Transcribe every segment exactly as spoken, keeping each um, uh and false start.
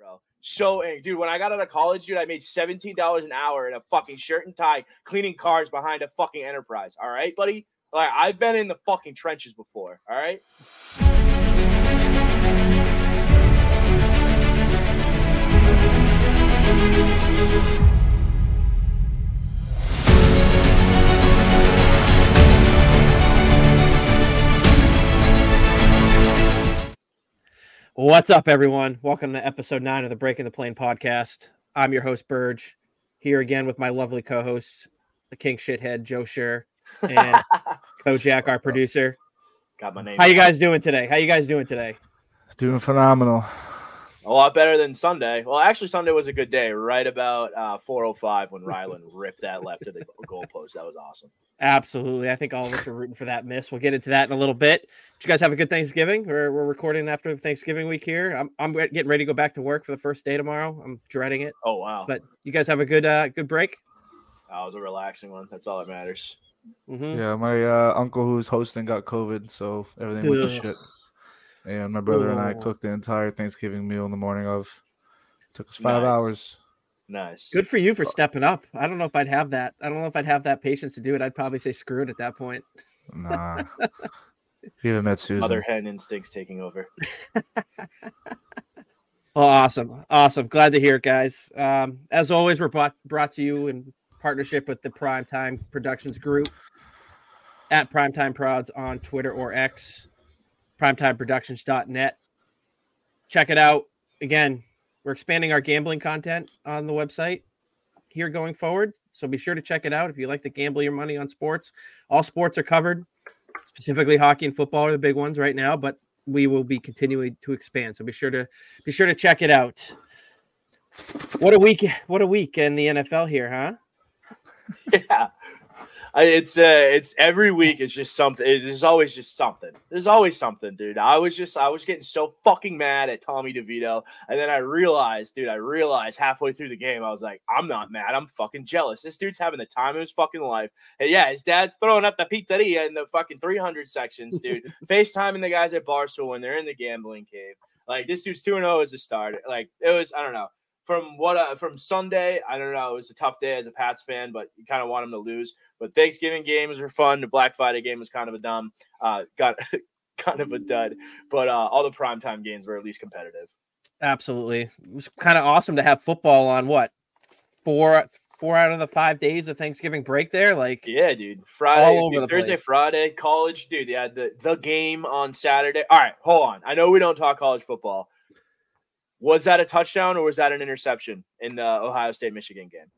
bro. So angry. Dude, when I got out of college, dude, I made seventeen dollars an hour in a fucking shirt and tie cleaning cars behind a fucking Enterprise. All right, buddy? Like, I've been in the fucking trenches before. All right? What's up, everyone? Welcome to episode nine of the Breaking the Plane podcast. I'm your host, Burge, here again with my lovely co-hosts, the King Shithead, Joe Scher, and Kojak, our producer. Got my name. How you guys doing today? How you guys doing today? Doing phenomenal. A lot better than Sunday. Well, actually, Sunday was a good day. Right about uh, four oh five when Ryland ripped that left to the goalpost. That was awesome. Absolutely. I think all of us are rooting for that miss. We'll get into that in a little bit. Did you guys have a good Thanksgiving? We're, we're recording after Thanksgiving week here. I'm I'm getting ready to go back to work for the first day tomorrow. I'm dreading it. Oh, wow. But you guys have a good uh, good break? That was a relaxing one. That's all that matters. Mm-hmm. Yeah, my uh, uncle who's hosting got COVID, so everything went to shit. And my brother and I cooked the entire Thanksgiving meal in the morning of. Took us five Nice. hours. Nice. Good for you for stepping up. I don't know if I'd have that. I don't know if I'd have that patience to do it. I'd probably say screw it at that point. Nah. Even met Susan. Mother hen instincts taking over. Oh, awesome. Awesome. Glad to hear it, guys. Um, as always, we're brought, brought to you in partnership with the Primetime Productions Group at Primetime Prods on Twitter or X, primetime productions dot net. Check it out. Again, we're expanding our gambling content on the website here going forward. So be sure to check it out if you like to gamble your money on sports. All sports are covered, specifically hockey and football are the big ones right now, but we will be continuing to expand. So be sure to be sure to check it out. What a week! What a week in the N F L here, huh? Yeah. I, it's uh, it's every week. It's just something. There's always just something. There's always something, dude. I was just, I was getting so fucking mad at Tommy DeVito, and then I realized, dude, I realized halfway through the game, I was like, I'm not mad. I'm fucking jealous. This dude's having the time of his fucking life. And yeah, his dad's throwing up the pizzeria in the fucking three hundred sections, dude. FaceTiming the guys at Barstool when they're in the gambling cave. Like, this dude's two and oh as a starter. Like, it was, I don't know. From what uh, from Sunday, I don't know. It was a tough day as a Pats fan, but you kind of want them to lose. But Thanksgiving games were fun. The Black Friday game was kind of a dumb, uh, got kind of a dud. But uh, all the primetime games were at least competitive. Absolutely, it was kind of awesome to have football on what four four out of the five days of Thanksgiving break there. Like, yeah, dude. Friday, all over dude, the Thursday, place. Friday, college, dude. Yeah, the the game on Saturday. All right, hold on. I know we don't talk college football. Was that a touchdown or was that an interception in the Ohio State-Michigan game?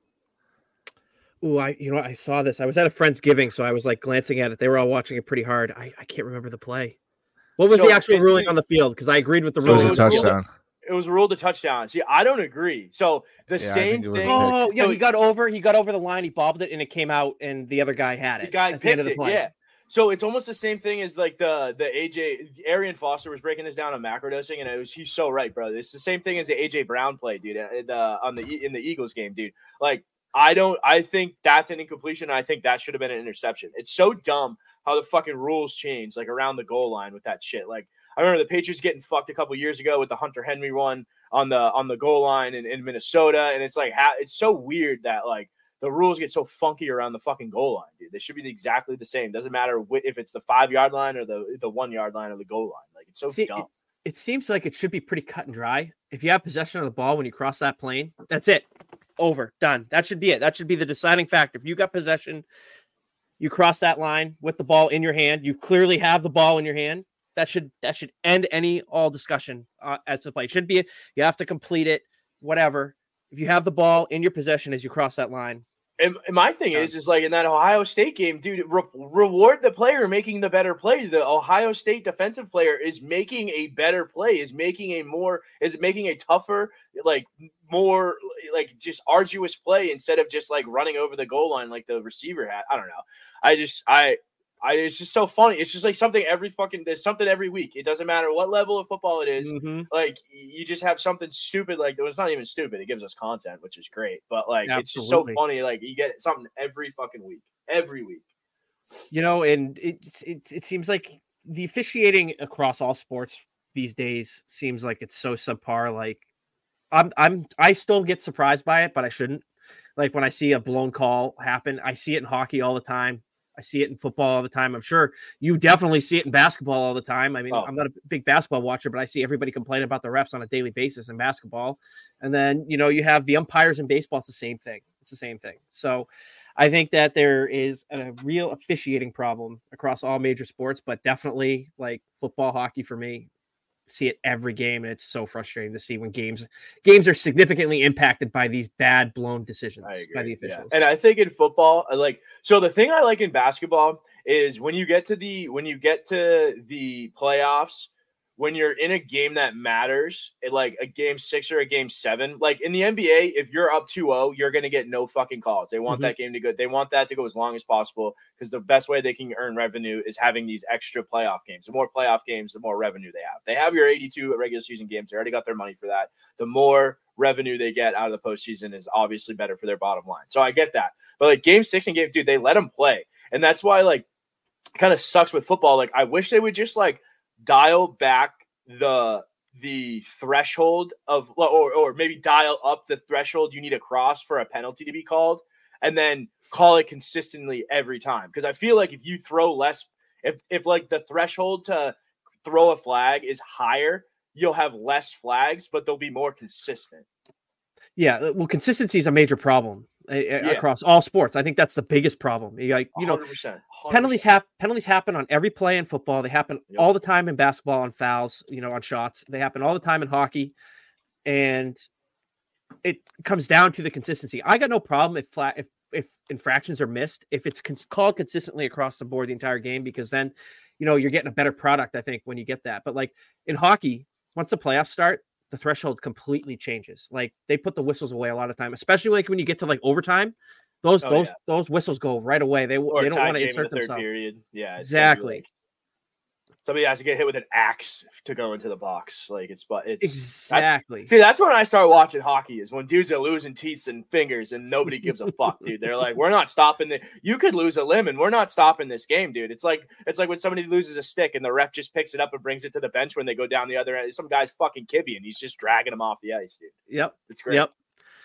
Oh, I you know I saw this. I was at a Friendsgiving, so I was like glancing at it. They were all watching it pretty hard. I, I can't remember the play. What was So, the actual ruling basically- on the field? Because I agreed with the So It was ruling. a it was ruled- touchdown. It was ruled a touchdown. See, I don't agree. So the Yeah, I same think it was a thing. pick. Oh, yeah, So- he got over. He got over the line. He bobbled it, and it came out, and the other guy had it. The guy at the end picked of the it, play. yeah. So it's almost the same thing as like the the A J Arian Foster was breaking this down on macrodosing, and it was he's so right, bro. It's the same thing as the A J Brown play, dude. uh, The on the in the Eagles game, dude. Like I don't, I think that's an incompletion. And I think that should have been an interception. It's so dumb how the fucking rules change, like around the goal line with that shit. Like I remember the Patriots getting fucked a couple years ago with the Hunter Henry one on the on the goal line in, in Minnesota, and it's like ha- it's so weird that like. The rules get so funky around the fucking goal line, dude. They should be exactly the same. Doesn't matter wh- if it's the five yard line or the the one yard line or the goal line. Like it's so See, dumb. It seems like it should be pretty cut and dry. If you have possession of the ball when you cross that plane, that's it. Over. Done. That should be it. That should be the deciding factor. If you got possession, you cross that line with the ball in your hand, you clearly have the ball in your hand. That should that should end any all discussion uh, as to play. It should be you have to complete it, whatever. If you have the ball in your possession as you cross that line. And, and my thing is, is like in that Ohio State game, dude, re- reward the player making the better play. The Ohio State defensive player is making a better play, is making a more, is making a tougher, like more, like just arduous play instead of just like running over the goal line like the receiver had. I don't know. I just, I, I, it's just so funny. It's just like something every fucking, there's something every week. It doesn't matter what level of football it is. Mm-hmm. Like you just have something stupid. Like it's not even stupid. It gives us content, which is great. But like, Absolutely. it's just so funny. Like you get something every fucking week, every week. You know, and it, it, it seems like the officiating across all sports these days seems like it's so subpar. Like I'm I'm I still get surprised by it, but I shouldn't. Like when I see a blown call happen, I see it in hockey all the time. I see it in football all the time. I'm sure you definitely see it in basketball all the time. I mean, oh. I'm not a big basketball watcher, but I see everybody complaining about the refs on a daily basis in basketball. And then, you know, you have the umpires in baseball. It's the same thing. It's the same thing. So I think that there is a real officiating problem across all major sports, but definitely like football, hockey for me, see it every game. And it's so frustrating to see when games games are significantly impacted by these bad blown decisions by the officials. Yeah. And I think in football, like, so the thing I like in basketball is when you get to the, when you get to the playoffs, when you're in a game that matters, it, like a game six or a game seven, like in the N B A, if you're up two oh, you're going to get no fucking calls. They want mm-hmm. that game to go. They want that to go as long as possible because the best way they can earn revenue is having these extra playoff games. The more playoff games, the more revenue they have. They have your eighty-two regular season games. They already got their money for that. The more revenue they get out of the postseason is obviously better for their bottom line. So I get that. But like game six and game, dude, they let them play. And that's why like it kind of sucks with football. Like I wish they would just like dial back the the threshold of or or maybe dial up the threshold you need to cross for a penalty to be called and then call it consistently every time. Because I feel like if you throw less, if if like the threshold to throw a flag is higher, you'll have less flags, but they'll be more consistent. Yeah, well, consistency is a major problem yeah. across all sports. I think that's the biggest problem. You like, you know, one hundred percent, one hundred percent. penalties happen. Penalties happen on every play in football. They happen yep. all the time in basketball on fouls. You know, on shots. They happen all the time in hockey, and it comes down to the consistency. I got no problem if flat if if infractions are missed if it's cons- called consistently across the board the entire game, because then, you know, you're getting a better product. I think when you get that, but like in hockey, once the playoffs start, the threshold completely changes. Like they put the whistles away a lot of time, especially like when you get to like overtime, those, oh, those, yeah. those whistles go right away. They, or they don't want to insert the themselves. Period. Yeah, exactly. Like, somebody has to get hit with an axe to go into the box. Like it's, but it's exactly. That's, see, that's when I start watching hockey is when dudes are losing teeth and fingers and nobody gives a fuck, dude. They're like, we're not stopping the, you could lose a limb and we're not stopping this game, dude. It's like, it's like when somebody loses a stick and the ref just picks it up and brings it to the bench when they go down the other end. Some guy's fucking kibby and he's just dragging him off the ice, dude. Yep. It's great. Yep.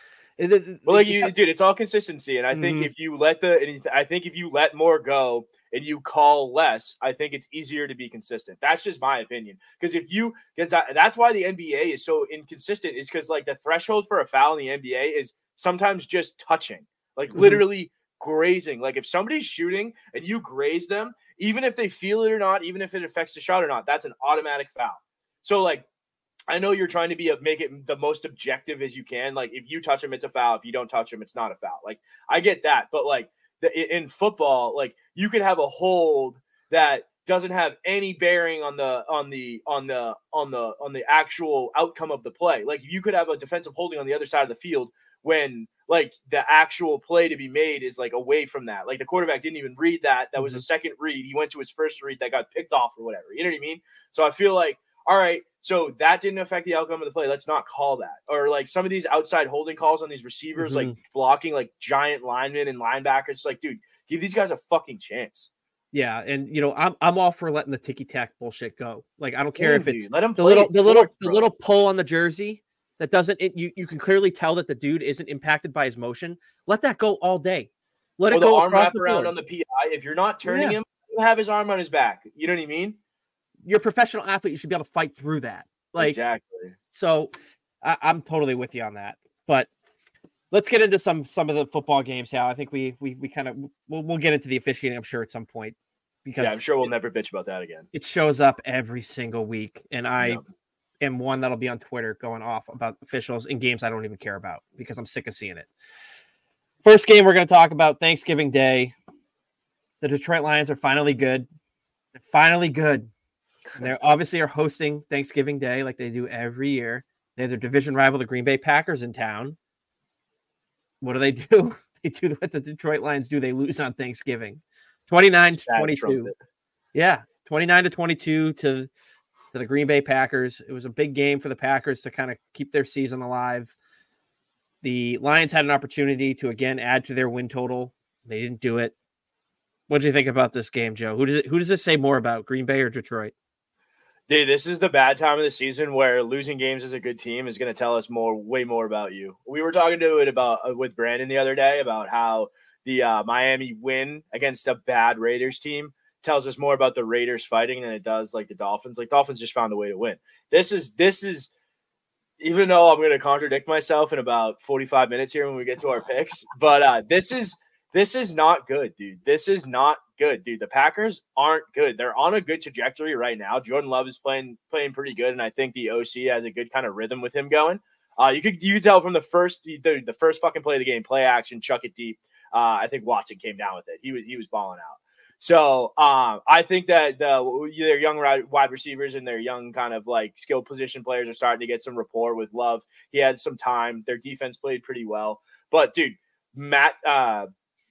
Well, like you, dude, it's all consistency, and I think mm-hmm. if you let the, I think if you let more go and you call less, I think it's easier to be consistent. That's just my opinion. Because if you, because that's why the N B A is so inconsistent, is because like the threshold for a foul in the N B A is sometimes just touching, like mm-hmm. literally grazing. Like if somebody's shooting and you graze them, even if they feel it or not, even if it affects the shot or not, that's an automatic foul. So like, I know you're trying to be a, make it the most objective as you can. Like if you touch him, it's a foul. If you don't touch him, it's not a foul. Like I get that, but like the, in football, like you could have a hold that doesn't have any bearing on the on the on the on the on the actual outcome of the play. Like you could have a defensive holding on the other side of the field when like the actual play to be made is like away from that. Like the quarterback didn't even read that. That was a second read. He went to his first read that got picked off or whatever. You know what I mean? So I feel like, all right, so that didn't affect the outcome of the play. Let's not call that. Or like some of these outside holding calls on these receivers, mm-hmm. like blocking like giant linemen and linebackers. It's like, dude, give these guys a fucking chance. Yeah, and you know, I'm I'm all for letting the ticky tack bullshit go. Like I don't care Damn, if it's dude, let them the little the sport, little bro. the little pull on the jersey that doesn't it, you you can clearly tell that the dude isn't impacted by his motion. Let that go all day. Let or it go the arm across wrap the around board. on the P I. If you're not turning yeah. him, you have his arm on his back. You know what I mean? You're a professional athlete. You should be able to fight through that. Like exactly. So I, I'm totally with you on that. But let's get into some some of the football games. Hal, I think we we we kind of we'll, we'll get into the officiating, I'm sure, at some point. Because yeah, I'm sure we'll it, never bitch about that again. It shows up every single week, and I yeah. am one that'll be on Twitter going off about officials in games I don't even care about because I'm sick of seeing it. First game we're going to talk about, Thanksgiving Day. The Detroit Lions are finally good. They're finally good. And they obviously are hosting Thanksgiving Day like they do every year. They have their division rival, the Green Bay Packers, in town. What do they do? They do what the Detroit Lions do. They lose on Thanksgiving. twenty-nine to twenty-two. Yeah, twenty-nine to twenty-two to, to the Green Bay Packers. It was a big game for the Packers to kind of keep their season alive. The Lions had an opportunity to, again, add to their win total. They didn't do it. What did you think about this game, Joe? Who does it, who does this say more about, Green Bay or Detroit? Dude, this is the bad time of the season where losing games as a good team is going to tell us more, way more about you. We were talking to it about uh, with Brandon the other day about how the uh, Miami win against a bad Raiders team tells us more about the Raiders fighting than it does like the Dolphins. Like Dolphins just found a way to win. This is this is even though I'm going to contradict myself in about forty-five minutes here when we get to our picks, but uh, this is this is not good, dude. This is not good, dude. The Packers aren't good. They're on a good trajectory right now. Jordan Love is playing playing pretty good, and I think the O C has a good kind of rhythm with him going. Uh, you could you could tell from the first the, the first fucking play of the game, play action, chuck it deep. Uh, I think Watson came down with it. He was he was balling out. So um, I think that the, their young wide receivers and their young kind of like skill position players are starting to get some rapport with Love. He had some time. Their defense played pretty well. But, dude, Matt uh,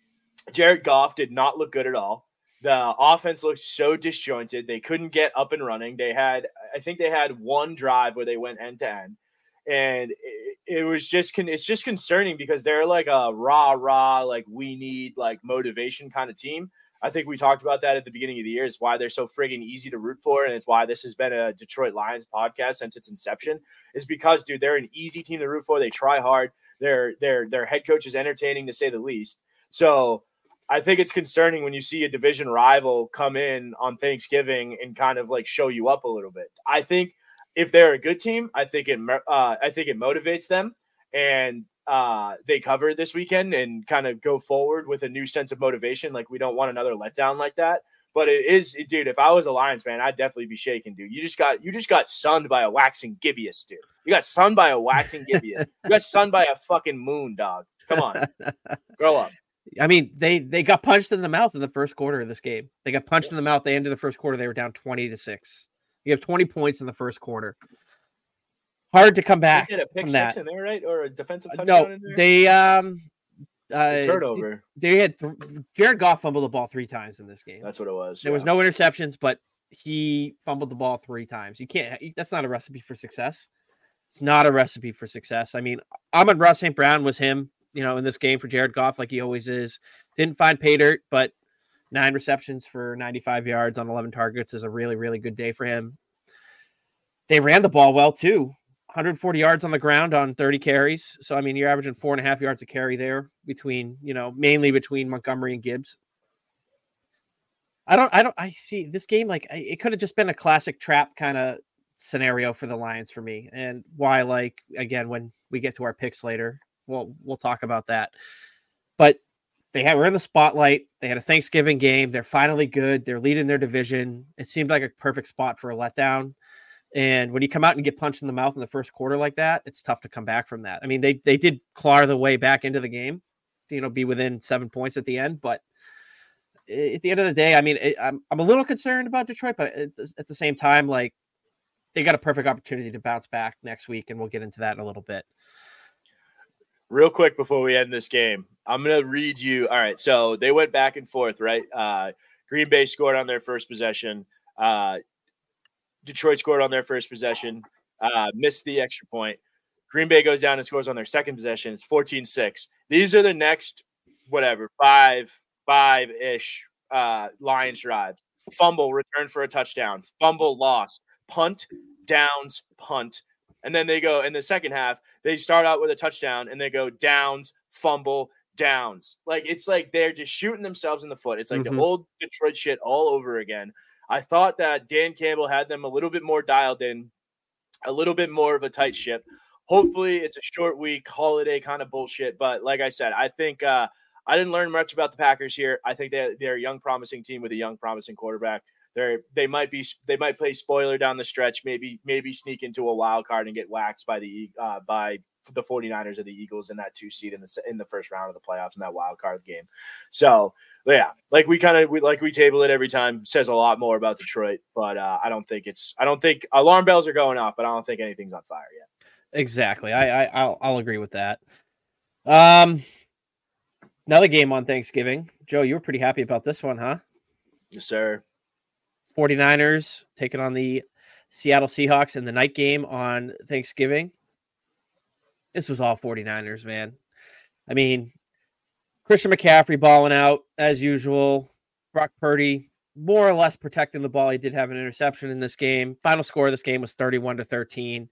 Jared Goff did not look good at all. The offense looked so disjointed. They couldn't get up and running. They had, I think they had one drive where they went end to end. And it, it was just, it's just concerning because they're like a rah, rah, like we need like motivation kind of team. I think we talked about that at the beginning of the year. It's why they're so friggin' easy to root for. And it's why this has been a Detroit Lions podcast since its inception, is because, dude, they're an easy team to root for. They try hard. Their, their, their head coach is entertaining, to say the least. So I think it's concerning when you see a division rival come in on Thanksgiving and kind of like show you up a little bit. I think if they're a good team, I think it, uh, I think it motivates them, and uh, they cover this weekend and kind of go forward with a new sense of motivation. Like, we don't want another letdown like that. But it is, dude, if I was a Lions fan, I'd definitely be shaking, dude. You just got you just got sunned by a waxing gibbous, dude. You got sunned by a waxing gibbous. You got sunned by a fucking moon, dog. Come on. Grow up. I mean, they they got punched in the mouth in the first quarter of this game. They got punched in the mouth. They ended the first quarter. They were down twenty to six. You have twenty points in the first quarter. Hard to come back. They did a pick from six that. in there, right? Or a defensive touchdown no, in there? they um uh, turnover. They had th- Jared Goff fumbled the ball three times in this game. That's what it was. There yeah. was no interceptions, but he fumbled the ball three times. You can't. That's not a recipe for success. It's not a recipe for success. I mean, Amon-Ra Saint Brown was him, you know, in this game for Jared Goff, like he always is. Didn't find pay dirt, but nine receptions for ninety-five yards on eleven targets is a really, really good day for him. They ran the ball well too. one hundred forty yards on the ground on thirty carries. So, I mean, you're averaging four and a half yards a carry there between, you know, mainly between Montgomery and Gibbs. I don't, I don't, I see this game. Like it could have just been a classic trap kind of scenario for the Lions for me. And why, like, again, when we get to our picks later, we'll, we'll talk about that. But they had, were in the spotlight. They had a Thanksgiving game. They're finally good. They're leading their division. It seemed like a perfect spot for a letdown. And when you come out and get punched in the mouth in the first quarter like that, it's tough to come back from that. I mean, they they did claw the way back into the game, to, you know, be within seven points at the end. But at the end of the day, I mean, it, I'm I'm a little concerned about Detroit, but at, at the same time, like, they got a perfect opportunity to bounce back next week, and we'll get into that in a little bit. Real quick before we end this game, I'm going to read you. All right, so they went back and forth, right? Uh, Green Bay scored on their first possession. Uh, Detroit scored on their first possession, uh, missed the extra point. Green Bay goes down and scores on their second possession. It's fourteen six. These are the next, whatever, five, five-ish uh, Lions drives. Fumble, return for a touchdown. Fumble, lost. Punt, downs, punt. And then they go in the second half, they start out with a touchdown, and they go downs, fumble, downs. Like, it's like they're just shooting themselves in the foot. It's like Mm-hmm. the old Detroit shit all over again. I thought that Dan Campbell had them a little bit more dialed in, a little bit more of a tight ship. Hopefully it's a short week, holiday kind of bullshit. But like I said, I think uh, I didn't learn much about the Packers here. I think they're, they're a young, promising team with a young, promising quarterback. They're, they might be they might play spoiler down the stretch, maybe maybe sneak into a wild card and get waxed by the uh, by the 49ers or the Eagles in that two seed in the in the first round of the playoffs in that wild card game. So yeah, like we kind of we like we table it every time, says a lot more about Detroit, but uh, I don't think it's I don't think alarm bells are going off, but I don't think anything's on fire yet. Exactly. I, I I'll I'll agree with that. Um, another game on Thanksgiving. Joe, you were pretty happy about this one, huh? Yes, sir. 49ers taking on the Seattle Seahawks in the night game on Thanksgiving. This was all 49ers, man. I mean, Christian McCaffrey balling out as usual. Brock Purdy more or less protecting the ball. He did have an interception in this game. Final score of this game was thirty-one to thirteen.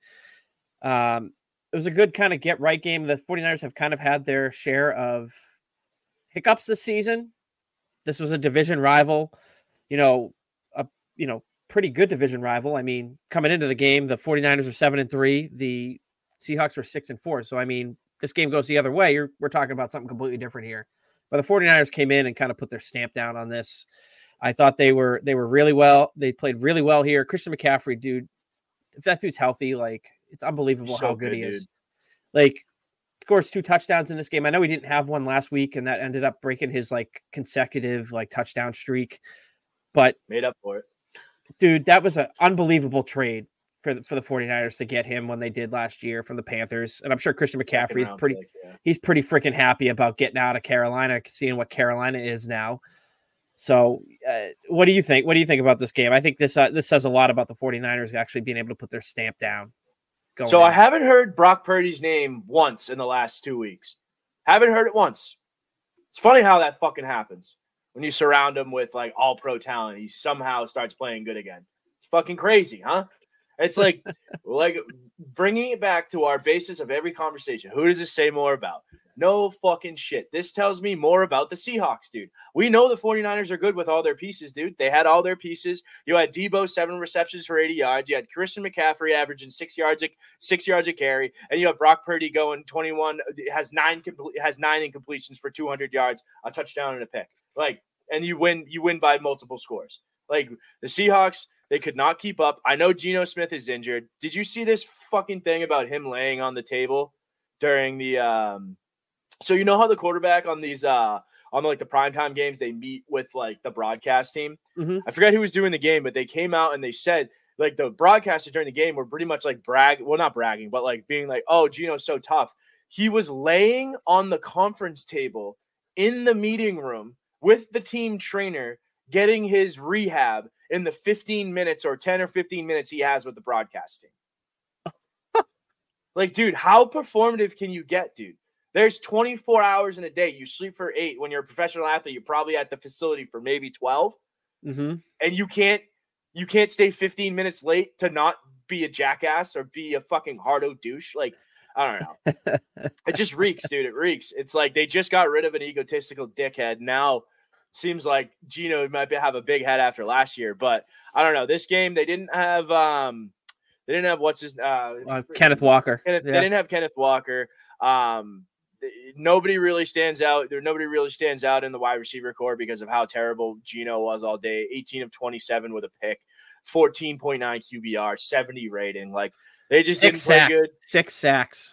Um, it was a good kind of get right game. The 49ers have kind of had their share of hiccups this season. This was a division rival, you know, a, you know, pretty good division rival. I mean, coming into the game, the 49ers were seven and three. The Seahawks were six and four. So, I mean, this game goes the other way. You're, we're talking about something completely different here. But the 49ers came in and kind of put their stamp down on this. I thought they were they were really well. They played really well here. Christian McCaffrey, dude, if that dude's healthy, like, it's unbelievable so how good, good he is. Dude. Like, scores two touchdowns in this game. I know he didn't have one last week, and that ended up breaking his, like, consecutive, like, touchdown streak. But made up for it. Dude, that was an unbelievable trade for the, for the 49ers to get him when they did last year from the Panthers. And I'm sure Christian McCaffrey is pretty pick, yeah. he's pretty freaking happy about getting out of Carolina, seeing what Carolina is now. So uh, what do you think? What do you think about this game? I think this uh, this says a lot about the 49ers actually being able to put their stamp down. So in. I haven't heard Brock Purdy's name once in the last two weeks. Haven't heard it once. It's funny how that fucking happens. When you surround him with like all pro talent, he somehow starts playing good again. It's fucking crazy, huh? It's like, like bringing it back to our basis of every conversation. Who does this say more about? No fucking shit. This tells me more about the Seahawks, dude. We know the 49ers are good with all their pieces, dude. They had all their pieces. You had Debo, seven receptions for eighty yards. You had Christian McCaffrey averaging six yards, a, six yards a carry, and you have Brock Purdy going twenty-one, has nine, has nine incompletions for two hundred yards, a touchdown and a pick. Like, and you win, you win by multiple scores. Like the Seahawks, they could not keep up. I know Geno Smith is injured. Did you see this fucking thing about him laying on the table during the, um, so you know how the quarterback on these, uh, on like the primetime games, they meet with like the broadcast team. Mm-hmm. I forgot who was doing the game, but they came out and they said like the broadcasters during the game were pretty much like brag, well, not bragging, but like being like, oh, Geno's so tough. He was laying on the conference table in the meeting room with the team trainer, getting his rehab in the fifteen minutes or ten or fifteen minutes he has with the broadcast team. Like, dude, how performative can you get, dude? There's twenty-four hours in a day. You sleep for eight. When you're a professional athlete, you're probably at the facility for maybe twelve. Mm-hmm. And you can't, you can't stay fifteen minutes late to not be a jackass or be a fucking hardo douche. Like, I don't know. It just reeks, dude. It reeks. It's like they just got rid of an egotistical dickhead. Now seems like Geno might be, have a big head after last year, but I don't know. This game, they didn't have, um, they didn't have what's his, uh, uh Kenneth Walker. Kenneth, yeah. They didn't have Kenneth Walker. Um, nobody really stands out. There, nobody really stands out in the wide receiver core because of how terrible Geno was all day. eighteen of twenty-seven with a pick, fourteen point nine Q B R, seventy rating. Like they just Six didn't sacks. play good. Six sacks.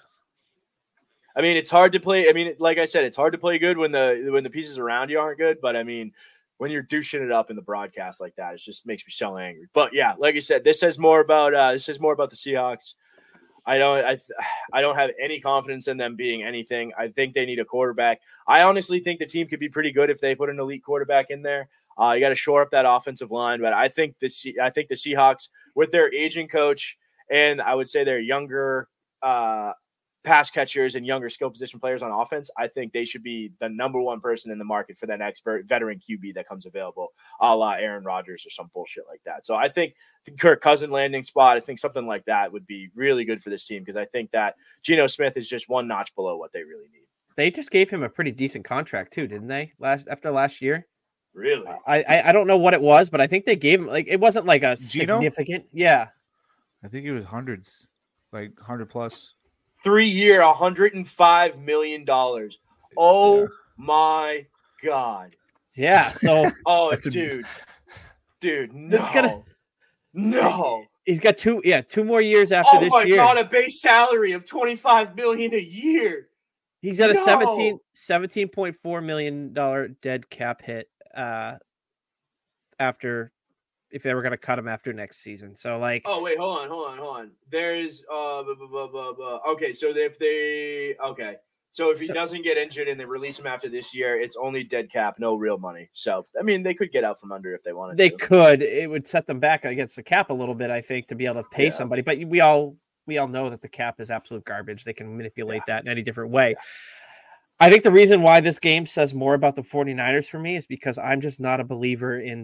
I mean, it's hard to play. I mean, like I said, it's hard to play good when the when the pieces around you aren't good. But I mean, when you're douching it up in the broadcast like that, it just makes me so angry. But yeah, like I said, this says more about uh, this says more about the Seahawks. I don't I I don't have any confidence in them being anything. I think they need a quarterback. I honestly think the team could be pretty good if they put an elite quarterback in there. Uh, you got to shore up that offensive line, but I think the I think the Seahawks with their aging coach and I would say their younger uh, pass catchers and younger skill position players on offense, I think they should be the number one person in the market for that next veteran Q B that comes available, a la Aaron Rodgers or some bullshit like that. So I think the Kirk Cousins landing spot, I think something like that would be really good for this team because I think that Geno Smith is just one notch below what they really need. They just gave him a pretty decent contract too, didn't they? Last after last year. Really? I, I I don't know what it was, but I think they gave him like it wasn't like a Geno? significant. Yeah. I think it was hundreds, like hundred plus. Three year, one hundred five million dollars. Oh yeah. My God. Yeah. So, oh, dude, dude, no, gonna, no. He's got two, yeah, two more years after oh this year. Oh my God, a base salary of twenty-five million dollars a year. He's got no. a seventeen, seventeen point four million dollars dead cap hit uh, after. If they were going to cut him after next season. So like, oh wait, hold on, hold on, hold on. There's uh, blah, blah, blah, blah, blah. Okay. So if they, okay. So if he so, doesn't get injured and they release him after this year, it's only dead cap, no real money. So, I mean, they could get out from under if they wanted they to. They could, it would set them back against the cap a little bit, I think, to be able to pay yeah. somebody, but we all, we all know that the cap is absolute garbage. They can manipulate yeah. that in any different way. Yeah. I think the reason why this game says more about the 49ers for me is because I'm just not a believer in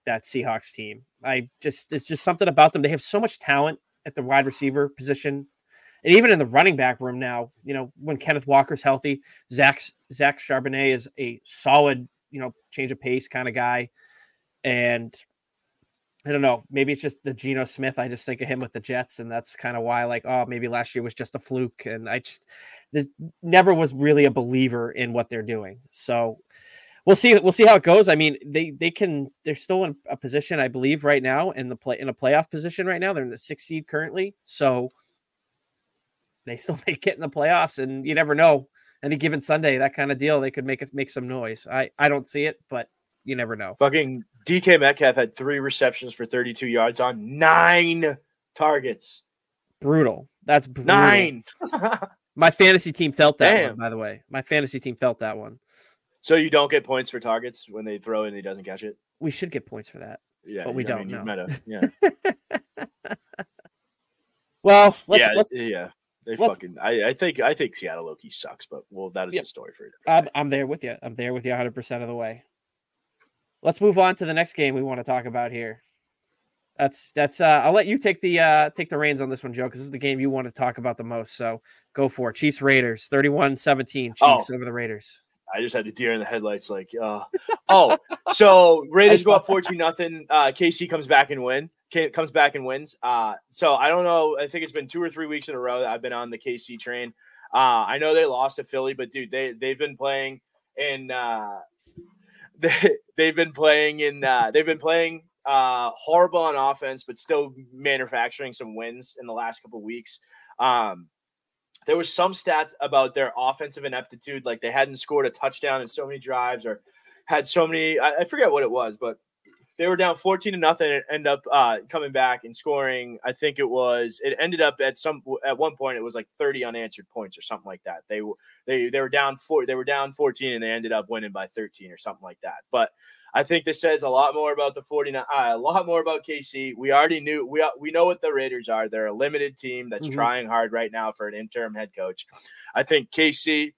that Seahawks team. I just it's just something about them. They have so much talent at the wide receiver position. And even in the running back room now, you know, when Kenneth Walker's healthy, Zach Zach Charbonnet is a solid, you know, change of pace kind of guy. And I don't know, maybe it's just the Geno Smith. I just think of him with the Jets, and that's kind of why, like, oh, maybe last year was just a fluke. And I just never was really a believer in what they're doing. So we'll see. We'll see how it goes. I mean, they they can. They're still in a position, I believe, right now in the play in a playoff position right now. They're in the sixth seed currently, so they still may get in the playoffs, and you never know. Any given Sunday, that kind of deal, they could make us make some noise. I, I don't see it, but you never know. Fucking D K Metcalf had three receptions for thirty-two yards on nine targets. Brutal. That's brutal. Nine. My fantasy team felt that Damn. one, by the way. My fantasy team felt that one. So you don't get points for targets when they throw it and he doesn't catch it? We should get points for that. Yeah, but we I don't mean, know. Meta, yeah. Well, let's, yeah, let's, yeah. They let's, fucking. I, I think. I think Seattle low-key sucks, but well, that is yeah. a story for it. I'm, I'm there with you. I'm there with you one hundred percent of the way. Let's move on to the next game we want to talk about here. That's that's. Uh, I'll let you take the uh, take the reins on this one, Joe, because this is the game you want to talk about the most. So go for it. Chiefs Raiders thirty-one seventeen. Chiefs oh. over the Raiders. I just had the deer in the headlights. Like, uh, oh, so Raiders go up fourteen nothing. Uh, K C comes back and win. K- comes back and wins. Uh, so I don't know. I think it's been two or three weeks in a row that I've been on the K C train. Uh, I know they lost to Philly, but dude, they they've been playing in. Uh, they they've been playing in. Uh, they've been playing uh, horrible on offense, but still manufacturing some wins in the last couple of weeks. Um, There was some stats about their offensive ineptitude, like they hadn't scored a touchdown in so many drives or had so many. I, I forget what it was, but they were down fourteen to nothing and end up uh, coming back and scoring. I think it was. It ended up at some at one point it was like thirty unanswered points or something like that. They were they they were down four. They were down fourteen and they ended up winning by thirteen or something like that. But I think this says a lot more about the forty-nine, uh, a lot more about K C. We already knew we we know what the Raiders are. They're a limited team that's mm-hmm. trying hard right now for an interim head coach. I think K C,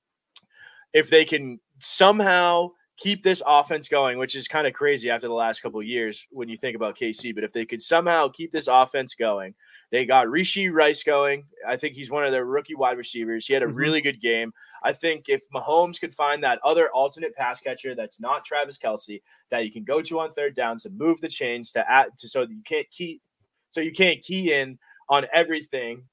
if they can somehow keep this offense going, which is kind of crazy after the last couple of years when you think about K C, but if they could somehow keep this offense going, they got Rashee Rice going. I think he's one of their rookie wide receivers. He had a mm-hmm. really good game. I think if Mahomes could find that other alternate pass catcher that's not Travis Kelce that you can go to on third downs to move the chains to add to so that you can't key so you can't key in on everything.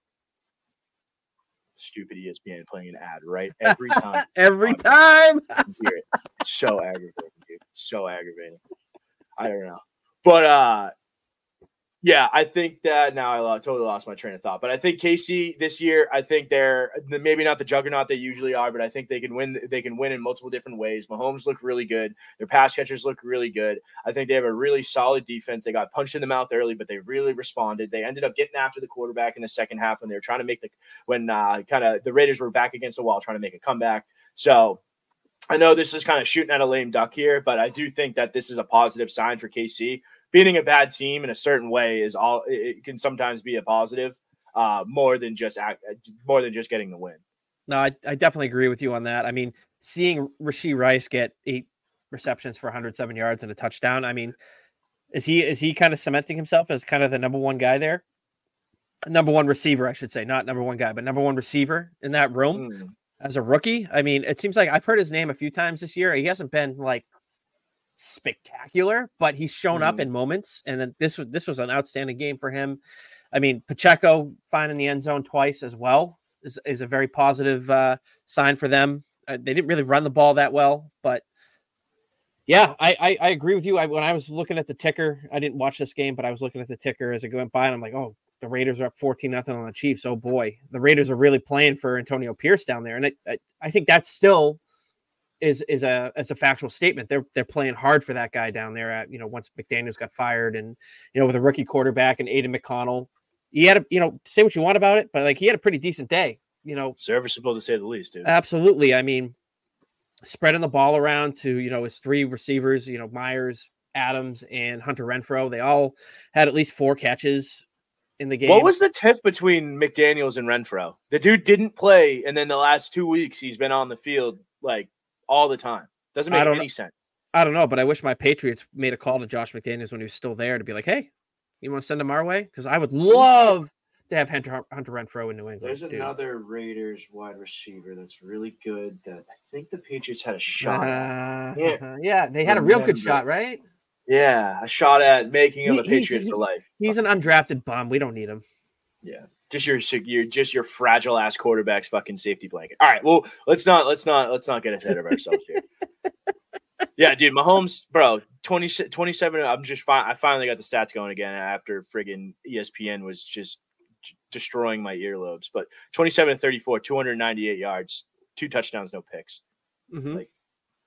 Stupid E S P N playing an ad right every time. every time. Hear it. It's so aggravating, dude. So aggravating. I don't know. But uh yeah, I think that now I lost, totally lost my train of thought. But I think K C this year, I think they're maybe not the juggernaut they usually are, but I think they can win. They can win in multiple different ways. Mahomes look really good. Their pass catchers look really good. I think they have a really solid defense. They got punched in the mouth early, but they really responded. They ended up getting after the quarterback in the second half when they were trying to make the when uh, kind of the Raiders were back against the wall trying to make a comeback. So I know this is kind of shooting at a lame duck here, but I do think that this is a positive sign for K C. Beating a bad team in a certain way is all. It can sometimes be a positive, uh, more than just act, more than just getting the win. No, I, I definitely agree with you on that. I mean, seeing Rashee Rice get eight receptions for one hundred seven yards and a touchdown. I mean, is he is he kind of cementing himself as kind of the number one guy there? Number one receiver, I should say, not number one guy, but number one receiver in that room mm. as a rookie. I mean, it seems like I've heard his name a few times this year. He hasn't been like spectacular, but he's shown mm. up in moments, and then this was this was an outstanding game for him. I mean, Pacheco finding the end zone twice as well is, is a very positive uh, sign for them. Uh, they didn't really run the ball that well, but yeah, I I, I agree with you. I, when I was looking at the ticker, I didn't watch this game, but I was looking at the ticker as it went by, and I'm like, oh, the Raiders are up fourteen nothing on the Chiefs. Oh boy, the Raiders are really playing for Antonio Pierce down there, and it, I I think that's still. Is is a as a factual statement. They're they're playing hard for that guy down there. At you know once McDaniels got fired, and you know with a rookie quarterback and Aiden McConnell, he had a you know say what you want about it, but like he had a pretty decent day. You know, serviceable to say the least, dude. Absolutely. I mean, spreading the ball around to you know his three receivers, you know Myers, Adams, and Hunter Renfrow. They all had at least four catches in the game. What was the tiff between McDaniels and Renfrow? The dude didn't play, and then the last two weeks he's been on the field like. All the time. Doesn't make any know. sense. I don't know, but I wish my Patriots made a call to Josh McDaniels when he was still there to be like, hey, you want to send him our way? Because I would love to have Hunter, Hunter Renfrow in New England. There's dude. another Raiders wide receiver that's really good that I think the Patriots had a shot uh, at. Yeah, uh, yeah, they had a real good shot, right? Yeah, a shot at making him He- a Patriot he's- for life. He's an undrafted bum. We don't need him. Yeah, just your your just your fragile ass quarterback's fucking safety blanket. All right, well, let's not let's not let's not get ahead of ourselves here. Yeah, dude, Mahomes, bro, twenty, twenty-seven. I'm just fine. I finally got the stats going again after friggin' E S P N was just destroying my earlobes. But twenty-seven and thirty-four, two hundred ninety-eight yards, two touchdowns, no picks. Mm-hmm. Like,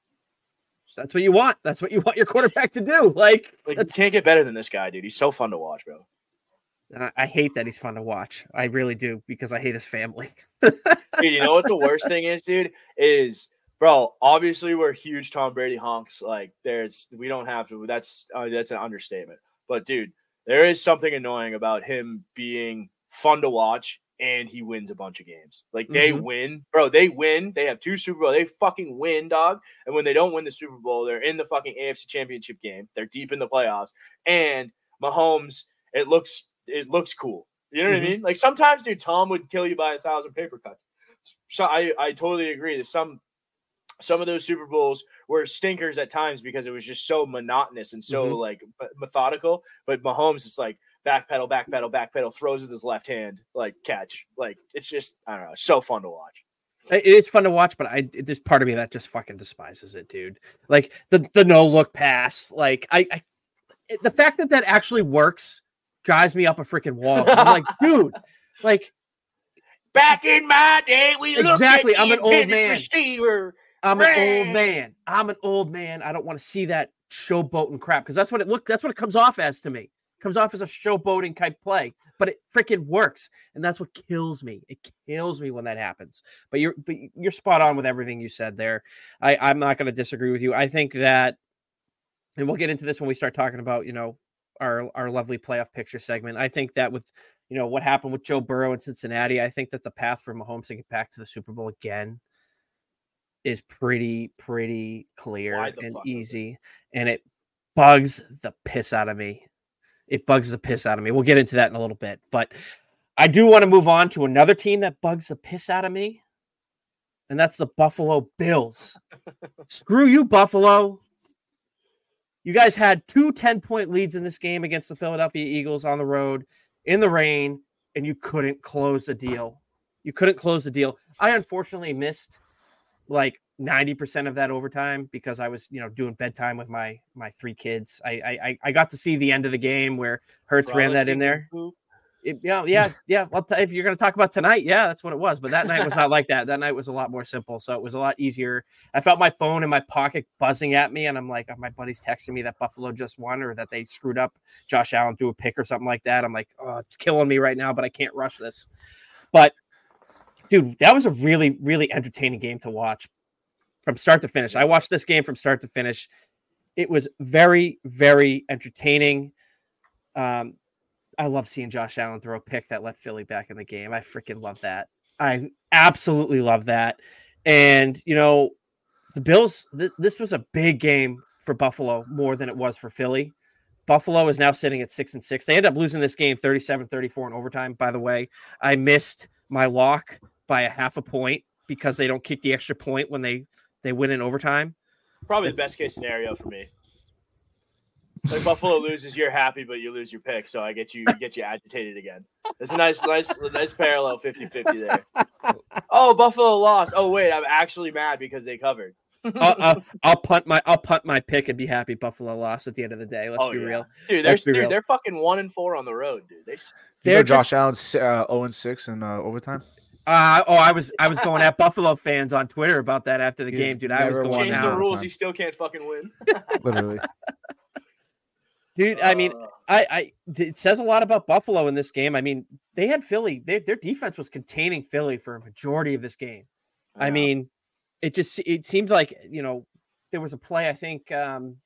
that's what you want. That's what you want your quarterback to do. Like, like you can't get better than this guy, dude. He's so fun to watch, bro. And I, I hate that he's fun to watch. I really do because I hate his family. Dude, you know what the worst thing is, dude? Is bro, obviously we're huge Tom Brady honks. Like, there's we don't have to. That's uh, that's an understatement. But dude, there is something annoying about him being fun to watch, and he wins a bunch of games. Like they Mhm. win, bro. They win. They have two Super Bowl. They fucking win, dog. And when they don't win the Super Bowl, they're in the fucking A F C Championship game. They're deep in the playoffs. And Mahomes, it looks it looks cool. You know what Mhm. I mean? Like sometimes, dude, Tom would kill you by a thousand paper cuts. So I I totally agree that some. Some of those Super Bowls were stinkers at times because it was just so monotonous and so Mhm. like methodical. But Mahomes is like back pedal, back pedal, back pedal, throws with his left hand, like catch. Like it's just I don't know, so fun to watch. It is fun to watch, but I there's part of me that just fucking despises it, dude. Like the the no look pass. Like I, I it, the fact that that actually works drives me up a freaking wall. I'm like, dude, like back in my day, we exactly. Looked at I'm an old man. Receiver. I'm an old man. I'm an old man. I don't want to see that showboating crap because that's what it look. That's what it comes off as to me. It comes off as a showboating type play, but it freaking works, and that's what kills me. It kills me when that happens. But you're but you're spot on with everything you said there. I, I'm not going to disagree with you. I think that, and we'll get into this when we start talking about you know our our lovely playoff picture segment. I think that with you know what happened with Joe Burrow in Cincinnati, I think that the path for Mahomes to get back to the Super Bowl again is pretty, pretty clear and easy. And it bugs the piss out of me. It bugs the piss out of me. We'll get into that in a little bit. But I do want to move on to another team that bugs the piss out of me. And that's the Buffalo Bills. Screw you, Buffalo. You guys had two ten-point leads in this game against the Philadelphia Eagles on the road in the rain, and you couldn't close the deal. You couldn't close the deal. I unfortunately missed like ninety percent of that overtime because I was, you know, doing bedtime with my my three kids. I I I got to see the end of the game where Hurts ran that in there. It, yeah, yeah, yeah. Well, t- if you're going to talk about tonight, yeah, that's what it was. But that night was not like that. That night was a lot more simple, so it was a lot easier. I felt my phone in my pocket buzzing at me, and I'm like, oh, my buddy's texting me that Buffalo just won or that they screwed up. Josh Allen threw a pick or something like that. I'm like, oh, it's killing me right now, but I can't rush this. But dude, that was a really, really entertaining game to watch. From start to finish. I watched this game from start to finish. It was very, very entertaining. Um, I love seeing Josh Allen throw a pick that let Philly back in the game. I freaking love that. I absolutely love that. And, you know, the Bills, th- this was a big game for Buffalo more than it was for Philly. Buffalo is now sitting at six and six. They ended up losing this game thirty-seven thirty-four in overtime, by the way. I missed my lock by a half a point because they don't kick the extra point when they They win in overtime. Probably the best case scenario for me. Like Buffalo loses, you're happy, but you lose your pick, so I get you get you agitated again. It's a nice, nice, nice parallel fifty-fifty there. Oh, Buffalo lost. Oh wait, I'm actually mad because they covered. I'll, I'll, I'll punt my I'll punt my pick and be happy Buffalo lost at the end of the day. Let's oh, be yeah. real, dude. They're dude, real. They're fucking one and four on the road, dude. They. You know Josh Allen's uh, zero and six in uh, overtime. Uh, oh, I was I was going at Buffalo fans on Twitter about that after the He's game, dude. I was going change out. the rules. You still can't fucking win. Literally, dude. I mean, uh, I, I it says a lot about Buffalo in this game. I mean, they had Philly. They, their defense was containing Philly for a majority of this game. I, I mean, it just it seemed like you know there was a play I think um,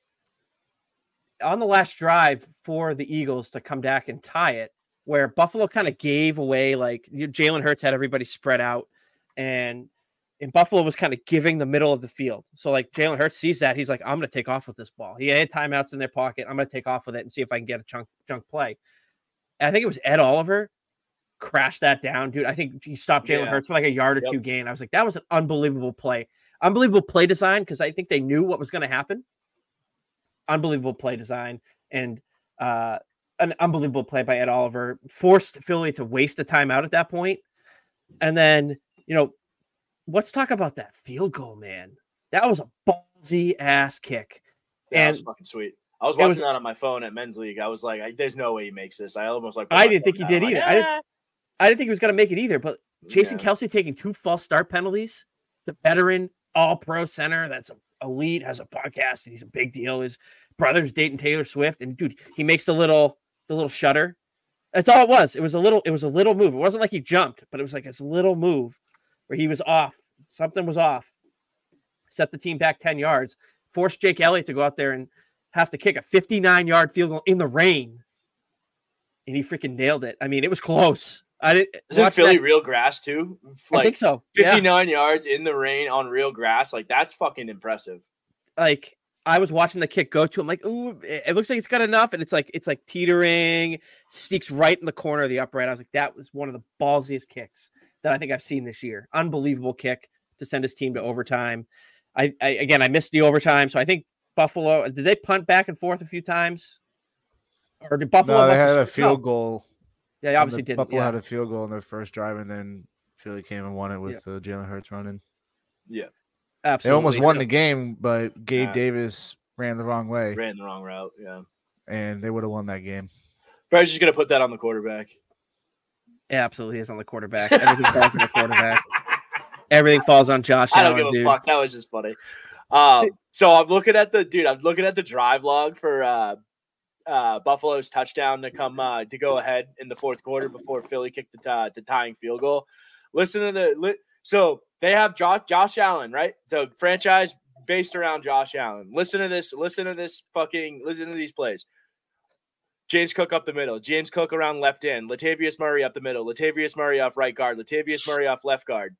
on the last drive for the Eagles to come back and tie it, where Buffalo kind of gave away, like Jalen Hurts had everybody spread out, and and Buffalo was kind of giving the middle of the field. So like Jalen Hurts sees that, he's like, I'm going to take off with this ball. He had timeouts in their pocket. I'm going to take off with it and see if I can get a chunk chunk play. And I think it was Ed Oliver crashed that down, dude. I think he stopped Jalen yeah. Hurts for like a yard or yep. two gain. I was like, that was an unbelievable play. Unbelievable play design because I think they knew what was going to happen. Unbelievable play design and uh, an unbelievable play by Ed Oliver. Forced Philly to waste a timeout at that point. And then, you know, let's talk about that field goal, man. That was a ballsy ass kick. Yeah, and that was fucking sweet. I was watching was, that on my phone at Men's League. I was like, I, there's no way he makes this. I almost like. I didn't think he did either. Like, eh. I didn't. I didn't think he was going to make it either. But Jason yeah. Kelce taking two false start penalties. The veteran all-pro center that's elite, has a podcast, and he's a big deal. His brother's dating Taylor Swift, and dude, he makes the little the little shutter. That's all it was. It was a little. It was a little move. It wasn't like he jumped, but it was like this little move where he was off. Something was off. Set the team back ten yards. Forced Jake Elliott to go out there and have to kick a fifty-nine yard field goal in the rain, and he freaking nailed it. I mean, it was close. I didn't. Isn't Philly that. Real grass too? Like I think so. fifty-nine yeah. yards in the rain on real grass. Like that's fucking impressive. Like I was watching the kick go to. I'm like, ooh, it looks like it's got enough, and it's like it's like teetering, sneaks right in the corner of the upright. I was like, that was one of the ballsiest kicks that I think I've seen this year. Unbelievable kick to send his team to overtime. I, I again, I missed the overtime, so I think Buffalo. Did they punt back and forth a few times, or did Buffalo? No, they had a field no. goal. Yeah, they obviously did. Buffalo yeah. had a field goal in their first drive, and then Philly came and won it with yeah. uh, Jalen Hurts running. Yeah, absolutely. They almost won the game, but Gabe yeah. Davis ran the wrong way. Ran the wrong route, yeah. And they would have won that game. Bryce just going to put that on the quarterback. It absolutely is on the quarterback. Everything falls on the quarterback. Everything falls on Josh Allen, I don't give dude. a fuck. That was just funny. Um, so I'm looking at the – dude, I'm looking at the drive log for uh, – Uh, Buffalo's touchdown to come uh, to go ahead in the fourth quarter before Philly kicked the, t- the tying field goal. Listen to the li- so they have Josh Josh Allen, right? So franchise based around Josh Allen. Listen to this. Listen to this fucking. Listen to these plays. James Cook up the middle. James Cook around left end. Latavius Murray up the middle. Latavius Murray off right guard. Latavius Murray off left guard.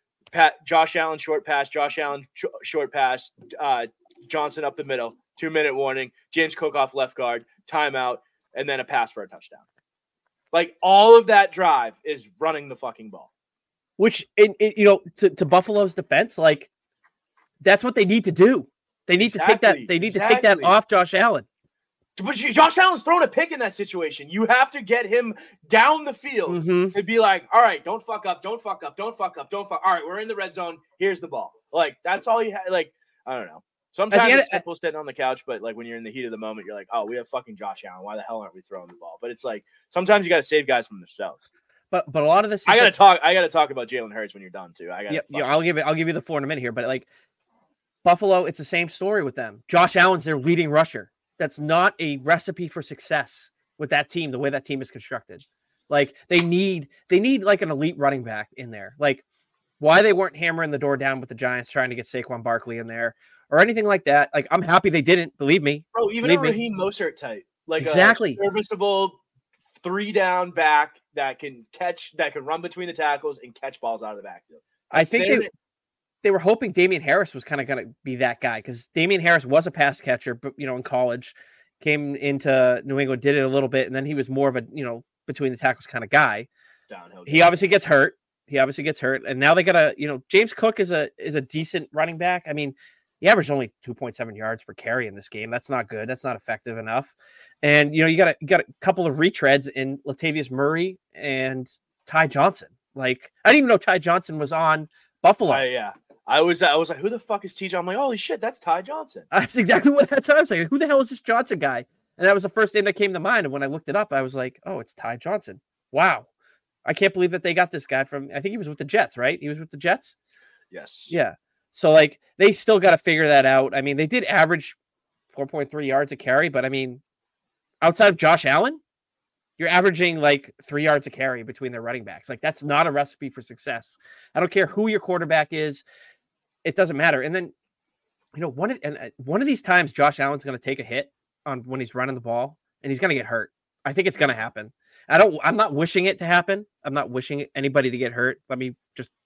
Pat Josh Allen short pass. Josh Allen sh- short pass. Uh, Johnson up the middle. Two minute warning. James Cook off left guard. Timeout, and then a pass for a touchdown. Like all of that drive is running the fucking ball. Which, in, in, you know, to, to Buffalo's defense, like that's what they need to do. They need exactly. to take that. They need exactly. to take that off Josh Allen. But Josh Allen's throwing a pick in that situation. You have to get him down the field mm-hmm. and be like, all right, don't fuck up, don't fuck up, don't fuck up, don't fuck. All right, we're in the red zone. Here's the ball. Like that's all you have. Like I don't know. Sometimes it's simple sitting on the couch, but like when you're in the heat of the moment, you're like, oh, we have fucking Josh Allen. Why the hell aren't we throwing the ball? But it's like sometimes you got to save guys from themselves. But but a lot of this, is I got to like, talk. I got to talk about Jalen Hurts when you're done too. I got. Yeah, yeah, I'll give it. I'll give you the four in a minute here. But like Buffalo, it's the same story with them. Josh Allen's their leading rusher. That's not a recipe for success with that team. The way that team is constructed, like they need they need like an elite running back in there. Like why they weren't hammering the door down with the Giants trying to get Saquon Barkley in there. Or anything like that. Like, I'm happy they didn't. Believe me. Bro, even believe a Raheem me. Mostert type. Like exactly. a serviceable three-down back that can catch, that can run between the tackles and catch balls out of the backfield. That's I think they, they were hoping Damian Harris was kind of going to be that guy because Damian Harris was a pass catcher, but, you know, in college, came into New England, did it a little bit, and then he was more of a, you know, between the tackles kind of guy. Downhill. He obviously gets hurt. He obviously gets hurt. And now they got a, you know, James Cook is a is a decent running back. I mean, he averaged only two point seven yards per carry in this game. That's not good. That's not effective enough. And, you know, you got a, you got a couple of retreads in Latavius Murray and Ty Johnson. Like, I didn't even know Ty Johnson was on Buffalo. Uh, yeah. I was I was like, who the fuck is T J? I'm like, holy shit, that's Ty Johnson. That's exactly what that's what I was like. Who the hell is this Johnson guy? And that was the first name that came to mind. And when I looked it up, I was like, oh, it's Ty Johnson. Wow. I can't believe that they got this guy from, I think he was with the Jets, right? He was with the Jets? Yes. Yeah. So, like, they still got to figure that out. I mean, they did average four point three yards a carry, but, I mean, outside of Josh Allen, you're averaging, like, three yards a carry between their running backs. Like, that's not a recipe for success. I don't care who your quarterback is. It doesn't matter. And then, you know, one of, and one of these times, Josh Allen's going to take a hit on when he's running the ball, and he's going to get hurt. I think it's going to happen. I don't, I'm not wishing it to happen. I'm not wishing anybody to get hurt. Let me just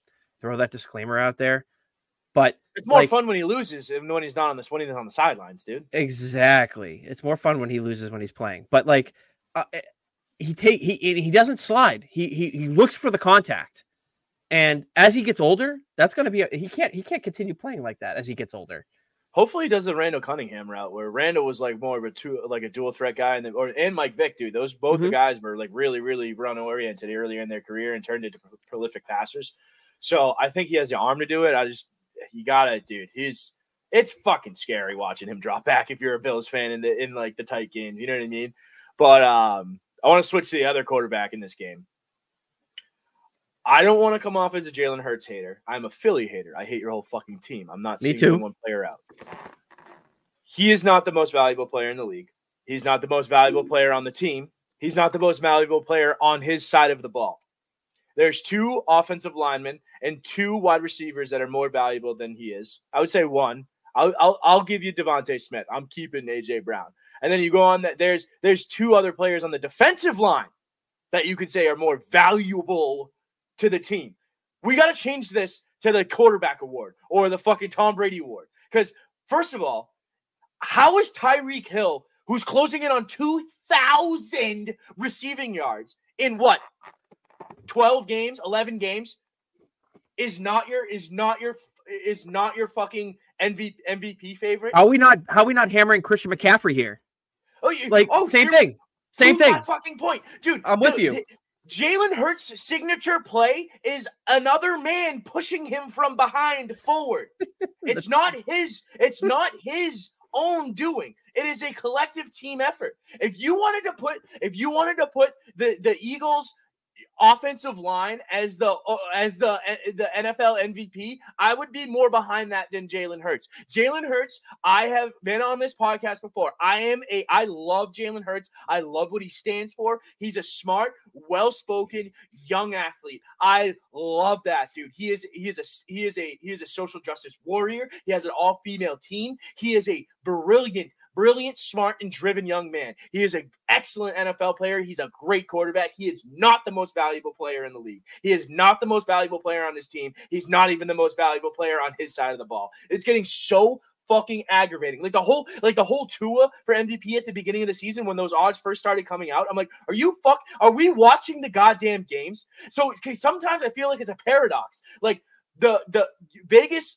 throw that disclaimer out there. But it's more like, fun when he loses and when he's not on this, when he's on the sidelines, dude. Exactly. It's more fun when he loses when he's playing. But like, uh, he take he he doesn't slide. He he he looks for the contact. And as he gets older, that's going to be a, he can't he can't continue playing like that as he gets older. Hopefully, he does the Randall Cunningham route where Randall was like more of a two, like a dual threat guy, and then, or and Mike Vick, dude. Those both Mm-hmm. the guys were like really, really run oriented earlier in their career and turned into prolific passers. So I think he has the arm to do it. I just you gotta, dude. He's it's fucking scary watching him drop back if you're a Bills fan in the in like the tight games. You know what I mean? But um, I want to switch to the other quarterback in this game. I don't want to come off as a Jalen Hurts hater. I'm a Philly hater. I hate your whole fucking team. I'm not Me seeing too. one player out. He is not the most valuable player in the league. He's not the most valuable player on the team. He's not the most valuable player on his side of the ball. There's two offensive linemen and two wide receivers that are more valuable than he is. I would say one. I'll I'll, I'll give you Devontae Smith. I'm keeping A J Brown. And then you go on that there's there's two other players on the defensive line that you could say are more valuable to the team. We got to change this to the quarterback award or the fucking Tom Brady award. Because first of all, how is Tyreek Hill, who's closing in on two thousand receiving yards in what? twelve games, eleven games, is not your is not your is not your fucking M V P, M V P favorite? How are we not how are we not hammering Christian McCaffrey here? Oh, you, Like oh, same thing. Same thing. That fucking point. Dude, I'm the, with you. The, Jalen Hurts' signature play is another man pushing him from behind forward. It's not his, it's not his own doing. It is a collective team effort. If you wanted to put, if you wanted to put the, the Eagles offensive line as the uh, as the uh, the N F L M V P, I would be more behind that than Jalen Hurts. Jalen Hurts, I have been on this podcast before. I am a I love Jalen Hurts. I love what he stands for. He's a smart, well-spoken young athlete. I love that dude. He is he is a he is a he is a social justice warrior. He has an all-female team. He is a brilliant Brilliant, smart, and driven young man. He is an excellent N F L player. He's a great quarterback. He is not the most valuable player in the league. He is not the most valuable player on his team. He's not even the most valuable player on his side of the ball. It's getting so fucking aggravating. Like the whole, like the whole Tua for M V P at the beginning of the season when those odds first started coming out. I'm like, are you fuck? Are we watching the goddamn games? So okay, sometimes I feel like it's a paradox. Like the the Vegas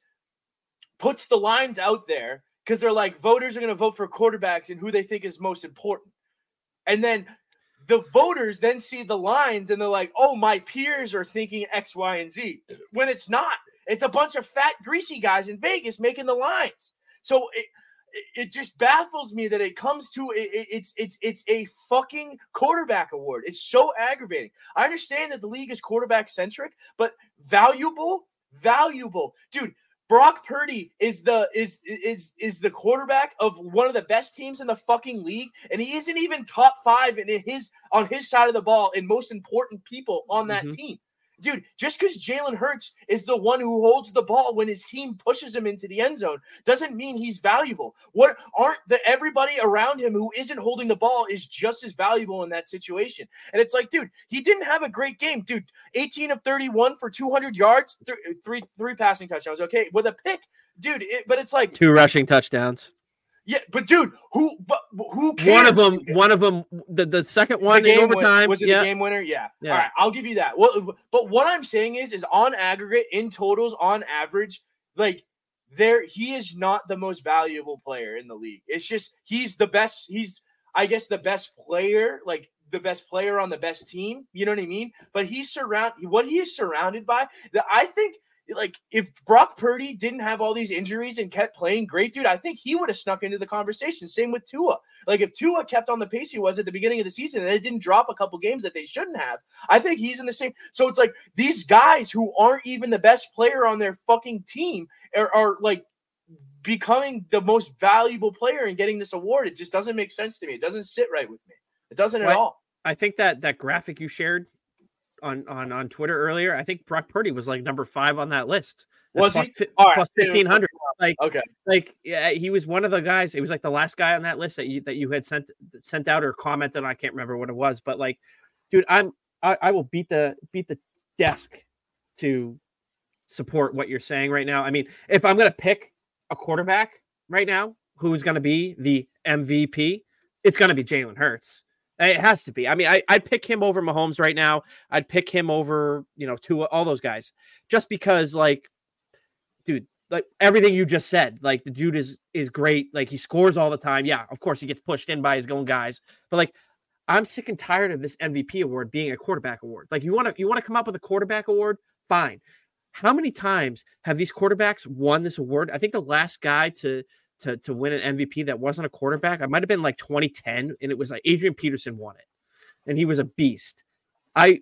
puts the lines out there because they're like, voters are going to vote for quarterbacks and who they think is most important. And then the voters then see the lines and they're like, oh, my peers are thinking X, Y, and Z. When it's not. It's a bunch of fat, greasy guys in Vegas making the lines. So it it just baffles me that it comes to it, it's it's it's a fucking quarterback award. It's so aggravating. I understand that the league is quarterback centric, but valuable, valuable. Dude, Brock Purdy is the is is is the quarterback of one of the best teams in the fucking league, and he isn't even top five in his on his side of the ball and most important people on that Mm-hmm. team. Dude, just because Jalen Hurts is the one who holds the ball when his team pushes him into the end zone doesn't mean he's valuable. What aren't the everybody around him who isn't holding the ball is just as valuable in that situation? And it's like, dude, he didn't have a great game, dude. eighteen of thirty-one for two hundred yards, th- three three passing touchdowns. Okay, with a pick, dude. It, but it's like Two rushing touchdowns. yeah, but dude, who but who cares? One of them, one of them, the, the second one The in game win- overtime. was it yeah. the game winner? Yeah. Yeah. All right, I'll give you that. Well, but what I'm saying is, is on aggregate, in totals, on average, like there, he is not the most valuable player in the league. It's just he's the best. He's, I guess, the best player, like the best player on the best team. You know what I mean? But he's surround what he is surrounded by. That I think. Like, if Brock Purdy didn't have all these injuries and kept playing great, dude, I think he would have snuck into the conversation. Same with Tua. Like, if Tua kept on the pace he was at the beginning of the season and they didn't drop a couple games that they shouldn't have, I think he's in the same. So it's like these guys who aren't even the best player on their fucking team are, are like becoming the most valuable player and getting this award. It just doesn't make sense to me. It doesn't sit right with me. It doesn't at Well, all. I think that that graphic you shared on on on Twitter earlier, I think Brock Purdy was like number five on that list. Was plus, he? fi- All right. plus fifteen hundred. Like, Okay. like yeah, he was one of the guys. It was like the last guy on that list that you that you had sent sent out or commented. I can't remember what it was, but like, dude, I'm I, I will beat the beat the desk to support what you're saying right now. I mean, if I'm going to pick a quarterback right now who's going to be the M V P, it's going to be Jalen Hurts. It has to be. I mean, I, I'd pick him over Mahomes right now. I'd pick him over, you know, Tua, all those guys, just because, like, dude, like everything you just said, like the dude is is great. Like he scores all the time. Yeah, of course he gets pushed in by his own guys, but like I'm sick and tired of this M V P award being a quarterback award. Like you want to you want to come up with a quarterback award, fine. How many times have these quarterbacks won this award? I think the last guy to to to win an M V P that wasn't a quarterback, I might have been like twenty ten, and it was like Adrian Peterson won it, and he was a beast. I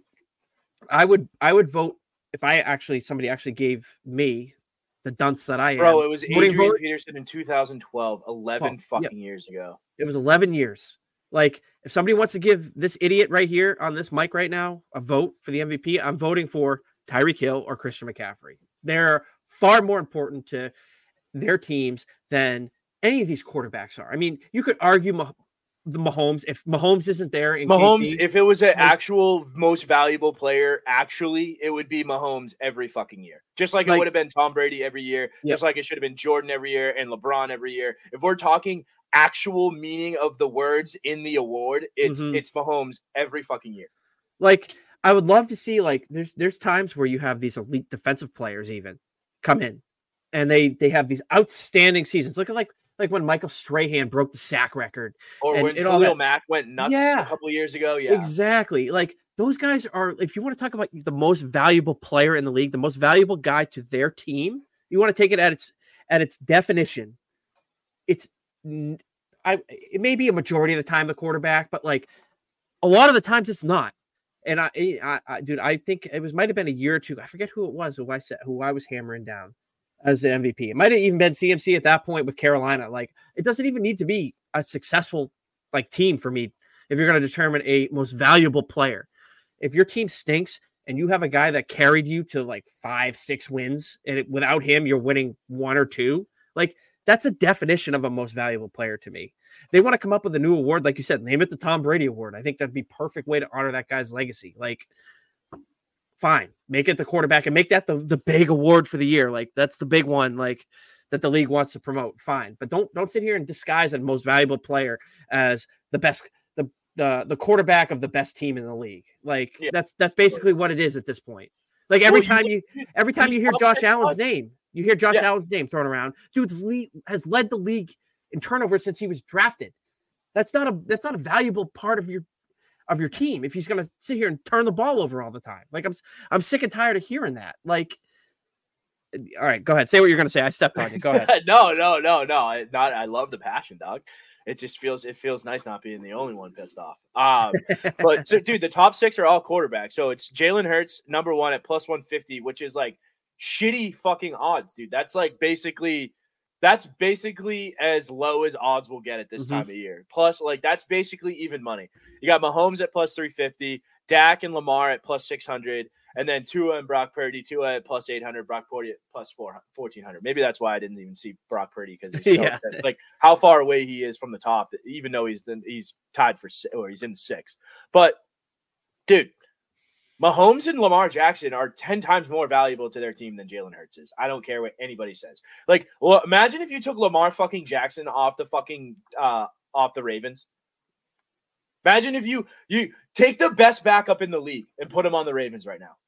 I would I would vote if I actually somebody actually gave me the dunce that I am. Bro, it was Adrian vote. Peterson in two thousand twelve, eleven oh, fucking yeah. years ago. It was eleven years. Like if somebody wants to give this idiot right here on this mic right now a vote for the M V P, I'm voting for Tyreek Hill or Christian McCaffrey. They're far more important to their teams than any of these quarterbacks are. I mean, you could argue Mah- the Mahomes if Mahomes isn't there. In Mahomes, K C, if it was an like, actual most valuable player, actually, it would be Mahomes every fucking year. Just like, like it would have been Tom Brady every year. Yep. Just like it should have been Jordan every year and LeBron every year. If we're talking actual meaning of the words in the award, it's mm-hmm. it's Mahomes every fucking year. Like I would love to see like there's there's times where you have these elite defensive players even come in. And they they have these outstanding seasons. Look at like like when Michael Strahan broke the sack record, or and, when and Khalil Mack went nuts yeah, a couple of years ago. Yeah, exactly. Like those guys are. If you want to talk about the most valuable player in the league, the most valuable guy to their team, you want to take it at its at its definition. It's I. It may be a majority of the time the quarterback, but like a lot of the times it's not. And I, I, I dude, I think it was might have been a year or two. I forget who it was. Who I said who I was hammering down as the M V P. It might have even been C M C at that point with Carolina. Like it doesn't even need to be a successful like team for me if you're going to determine a most valuable player. If your team stinks and you have a guy that carried you to like five, six wins, and it, without him you're winning one or two, like that's a definition of a most valuable player to me. They want to come up with a new award, like you said, name it the Tom Brady Award. I think that'd be perfect way to honor that guy's legacy. Like, fine, make it the quarterback and make that the, the big award for the year. Like that's the big one, like that the league wants to promote. Fine, but don't don't sit here and disguise a most valuable player as the best, the the the quarterback of the best team in the league. Like yeah. that's that's basically what it is at this point. Like every well, time you, you every time you hear Josh Allen's name, you hear Josh yeah. Allen's name thrown around. Dude has led the league in turnover since he was drafted. That's not a that's not a valuable part of your of your team if he's going to sit here and turn the ball over all the time. Like I'm I'm sick and tired of hearing that. Like, all right, go ahead. Say what you're going to say. I stepped on you. Go ahead. no, no, no, no. I, not. I love the passion, dog. It just feels it feels nice not being the only one pissed off. Um, but so, dude, the top six are all quarterbacks. So it's Jalen Hurts number one at plus one fifty, which is like shitty fucking odds, dude. That's like basically. That's basically as low as odds will get at this mm-hmm. time of year. Plus, like, that's basically even money. You got Mahomes at plus three fifty, Dak and Lamar at plus six hundred, and then Tua and Brock Purdy, Tua at plus eight hundred, Brock Purdy at plus fourteen hundred. Maybe that's why I didn't even see Brock Purdy, because he's so, yeah. like how far away he is from the top, even though he's the, he's tied for or he's in sixth. But, dude, Mahomes and Lamar Jackson are ten times more valuable to their team than Jalen Hurts is. I don't care what anybody says. Like, well, imagine if you took Lamar fucking Jackson off the fucking uh, off the Ravens. Imagine if you you take the best backup in the league and put him on the Ravens right now.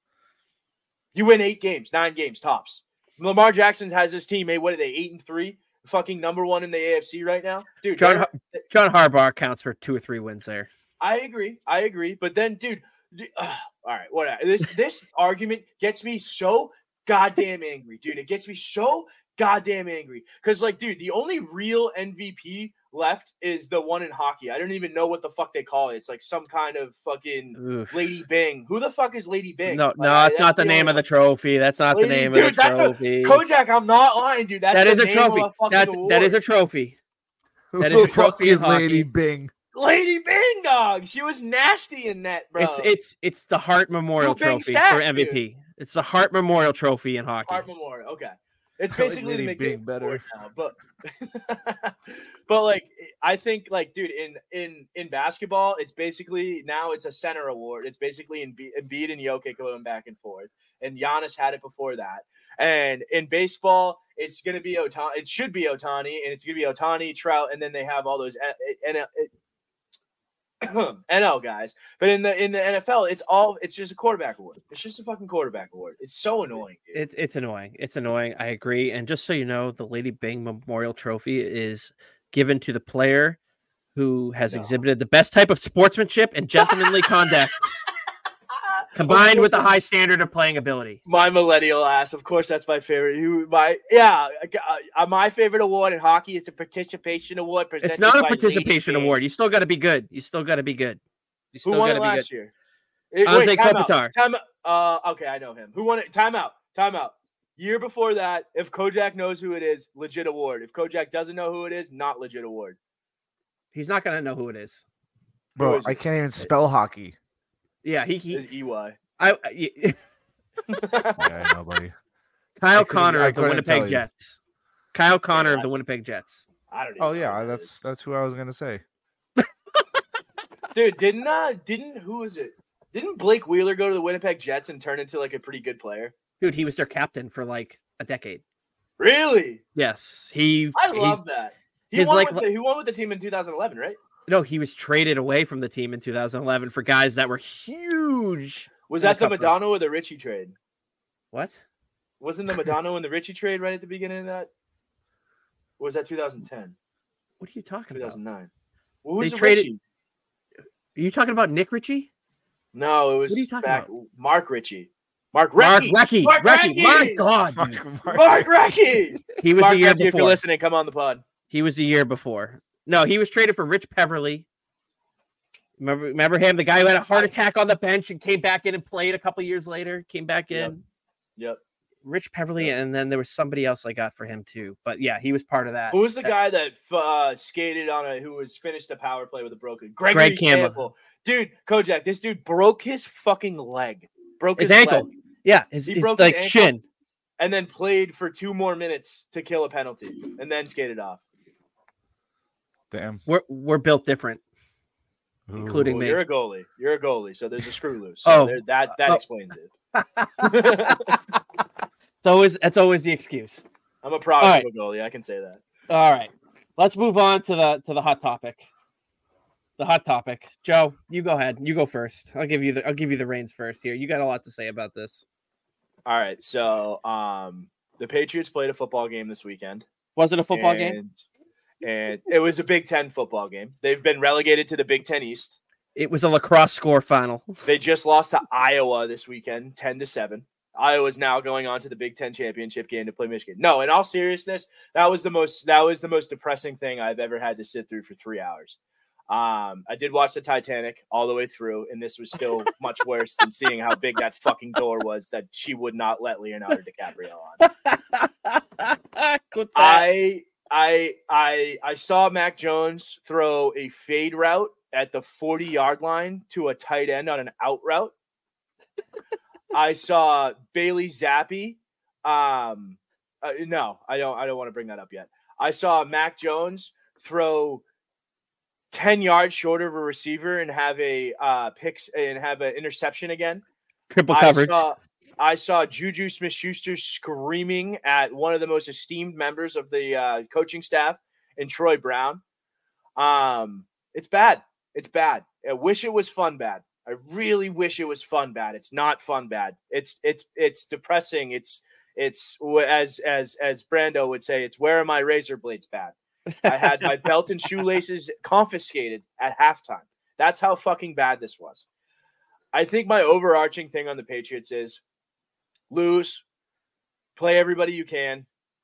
You win eight games, nine games tops. Lamar Jackson has his team made. What are they? Eight and three, fucking number one in the A F C right now, dude. John John Harbaugh counts for two or three wins there. I agree. I agree. But then, dude. Uh, all right, whatever. This this argument gets me so goddamn angry, dude. It gets me so goddamn angry because, like, dude, the only real M V P left is the one in hockey. I don't even know what the fuck they call it. It's like some kind of fucking Oof. Lady Bing. Who the fuck is Lady Bing? No, like, no, that's, that's not the, the name of the trophy. That's not Lady, the name dude, of the that's trophy. A, Kojak, I'm not lying, dude. That's that is the a name trophy. Of a that's award. that is a trophy. That Who is a trophy is Lady Bing. Lady Bing, dog. She was nasty in that, bro. It's it's it's the Hart Memorial Who Trophy stat, for M V P. Dude. It's the Hart Memorial Trophy in hockey. Hart Memorial, okay. It's I like basically Lady the Bing McDavid better. award now, but but like I think like dude in in in basketball, it's basically now it's a center award. It's basically Embi- Embiid and Jokic going back and forth, and Giannis had it before that. And in baseball, it's gonna be Otani. It should be Otani, and it's gonna be Otani, Trout, and then they have all those N L guys. But in the in the N F L, it's all it's just a quarterback award. It's just a fucking quarterback award. It's so annoying. Dude. It's it's annoying. It's annoying. I agree. And just so you know, the Lady Bing Memorial Trophy is given to the player who has No. exhibited the best type of sportsmanship and gentlemanly conduct, combined with a high standard of playing ability. My millennial ass, of course, that's my favorite. You, my yeah, uh, my favorite award in hockey is the participation award. It's not a by participation Lady award. You still got to be good. You still got to be good. You still Who won got it to be last good. year? It, Anze wait, time out. Kopitar. Time out. Uh, okay, I know him. Who won it? Time out. Time out. Year before that, if Kojak knows who it is, legit award. If Kojak doesn't know who it is, not legit award. He's not gonna know who it is. Bro, is I it? can't even spell hockey. Yeah, he. he It's E Y. I, I Yeah, I know, buddy. Kyle I couldn't- Connor I of the couldn't tell Winnipeg you. Jets. Kyle Connor Yeah, of the Winnipeg Jets. I don't. Even Oh know yeah, who that that's is. that's who I was gonna say. Dude, didn't uh, didn't who was it? Didn't Blake Wheeler go to the Winnipeg Jets and turn into like a pretty good player? Dude, he was their captain for like a decade. Really? Yes, he. I he- love that. He his, won, like, with the, he won with the team in two thousand eleven, right? No, he was traded away from the team in two thousand eleven for guys that were huge. Was in that the cup run. Madonna or the Richie trade? What? Wasn't the Madonna and the Richie trade right at the beginning of that? Or was that two thousand ten, What are you talking about? two thousand nine? What was They the traded- Richie? Are you talking about Nick Ritchie? No, it was What are you talking back, about? Mark Ritchie. Mark Mark Recchi. Recchi. Mark Recchi. Recchi! My God, dude. Mark- Mark- Mark Recchi. He was Mark the year Recchi, if you're before. listening, come on the pod. He was the year before. No, he was traded for Rich Peverly. Remember, remember him, the guy who had a heart attack on the bench and came back in and played a couple years later. Came back Yep. in. Yep. Rich Peverly, and then there was somebody else I got for him too. But yeah, he was part of that. Who was the That- guy that uh, skated on a who was finished a power play with a broken Gregory Greg Campbell. Campbell. Dude, Kojak, this dude broke his fucking leg. Broke His his, ankle. leg, Yeah, his, He his broke his like ankle. shin. and then played for two more minutes to kill a penalty and then skated off. Damn. We're we're built different, including Well, me. you're a goalie. You're a goalie, so there's a screw loose. So Oh. there, that that Oh. explains it. It's always that's always the excuse. I'm a proud All of a goalie. I can say that. All right, let's move on to the to the hot topic. The hot topic, Joe. You go ahead. You go first. I'll give you the I'll give you the reins first here. You got a lot to say about this. All right, so um, the Patriots played a football game this weekend. Was it a football and, game? And it was a Big Ten football game. They've been relegated to the Big Ten East. It was a lacrosse score final. They just lost to Iowa this weekend, ten to seven. Iowa's now going on to the Big Ten championship game to play Michigan. No, in all seriousness, that was the most that was the most depressing thing I've ever had to sit through for three hours. Um, I did watch the Titanic all the way through, and this was still much worse than seeing how big that fucking door was that she would not let Leonardo DiCaprio on. Clip that. I I I I saw Mac Jones throw a fade route at the forty-yard line to a tight end on an out route. I saw Bailey Zappi. Um, uh, no, I don't. I don't want to bring that up yet. I saw Mac Jones throw ten yards short of a receiver and have a uh, picks and have an interception again. Triple I coverage. saw, I saw Juju Smith-Schuster screaming at one of the most esteemed members of the uh, coaching staff in Troy Brown. Um, it's bad. It's bad. I wish it was fun bad. I really wish it was fun bad. It's not fun bad. It's it's it's depressing. It's it's as as as Brando would say, it's where are my razor blades bad. I had my belt and shoelaces confiscated at halftime. That's how fucking bad this was. I think my overarching thing on the Patriots is lose, play everybody you can,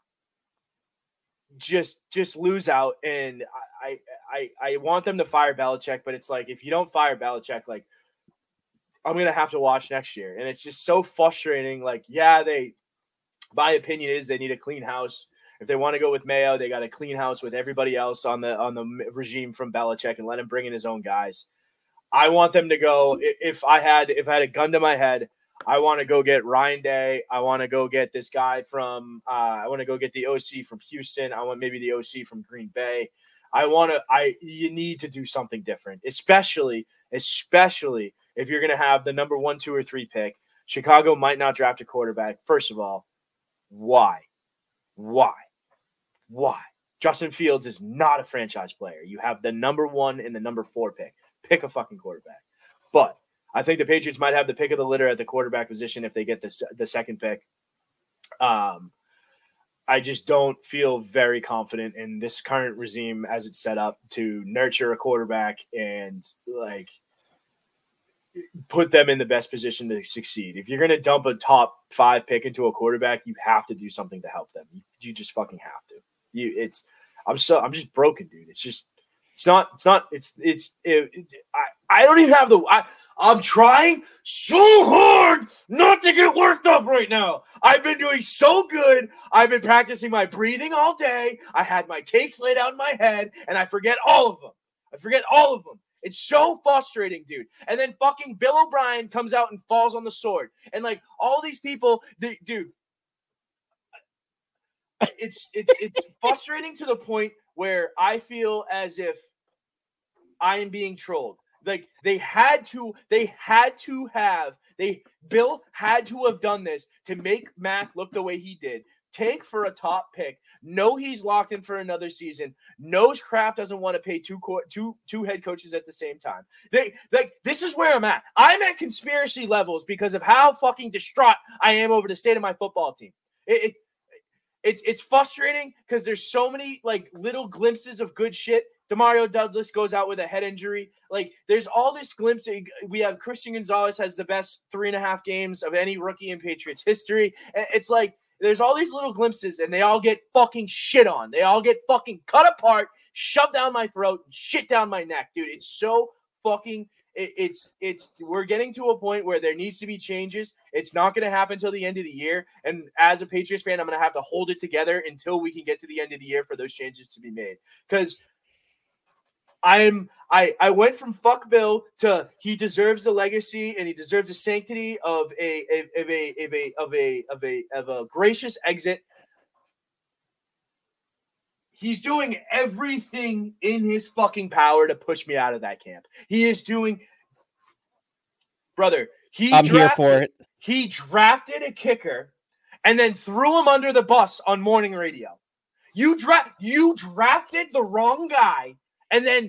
just just lose out. And I I I want them to fire Belichick, but it's like if you don't fire Belichick, like I'm gonna have to watch next year, and it's just so frustrating. Like, yeah, they, my opinion is they need a clean house. If they want to go with Mayo, they got a clean house with everybody else on the on the regime from Belichick and let him bring in his own guys. I want them to go. If I had if I had a gun to my head, I want to go get Ryan Day. I want to go get this guy from uh, I want to go get the O C from Houston. I want maybe the O C from Green Bay. I want to I you need to do something different, especially especially if you're going to have the number one, two, or three pick. Chicago might not draft a quarterback. First of all, why? Why? Why? Justin Fields is not a franchise player. You have the number one and the number four pick. Pick a fucking quarterback. But I think the Patriots might have the pick of the litter at the quarterback position if they get this, the second pick. Um, I just don't feel very confident in this current regime as it's set up to nurture a quarterback and like put them in the best position to succeed. If you're going to dump a top five pick into a quarterback, you have to do something to help them. You, you just fucking have to. You, it's, I'm so, I'm just broken, dude. It's just, it's not, it's not, it's, it's, it, it, I, I don't even have the, I, I'm trying so hard not to get worked up right now. I've been doing so good. I've been practicing my breathing all day. I had my takes laid out in my head, and I forget all of them. I forget all of them. It's so frustrating, dude. And then fucking Bill O'Brien comes out and falls on the sword. And, like, all these people, they, dude, it's it's it's frustrating to the point where I feel as if I am being trolled. Like they had to, they had to have, they, Bill had to have done this to make Mac look the way he did. Tank for a top pick. Know he's locked in for another season. Knows Kraft doesn't want to pay two co- two two head coaches at the same time. They like this is where I'm at. I'm at conspiracy levels because of how fucking distraught I am over the state of my football team. It, it it's it's frustrating because there's so many like little glimpses of good shit. Demario Douglas goes out with a head injury. Like, there's all this glimpse. We have Christian Gonzalez has the best three and a half games of any rookie in Patriots history. It's like there's all these little glimpses, and they all get fucking shit on. They all get fucking cut apart, shoved down my throat, shit down my neck, dude. It's so fucking it, – it's – it's we're getting to a point where there needs to be changes. It's not going to happen until the end of the year. And as a Patriots fan, I'm going to have to hold it together until we can get to the end of the year for those changes to be made. Because – I'm I I went from fuck Bill to he deserves the legacy and he deserves the sanctity of a of a of a of a of a of a gracious exit. He's doing everything in his fucking power to push me out of that camp. He is doing, brother. He I'm drafted, here for it. He drafted a kicker and then threw him under the bus on morning radio. You draft you drafted the wrong guy. And then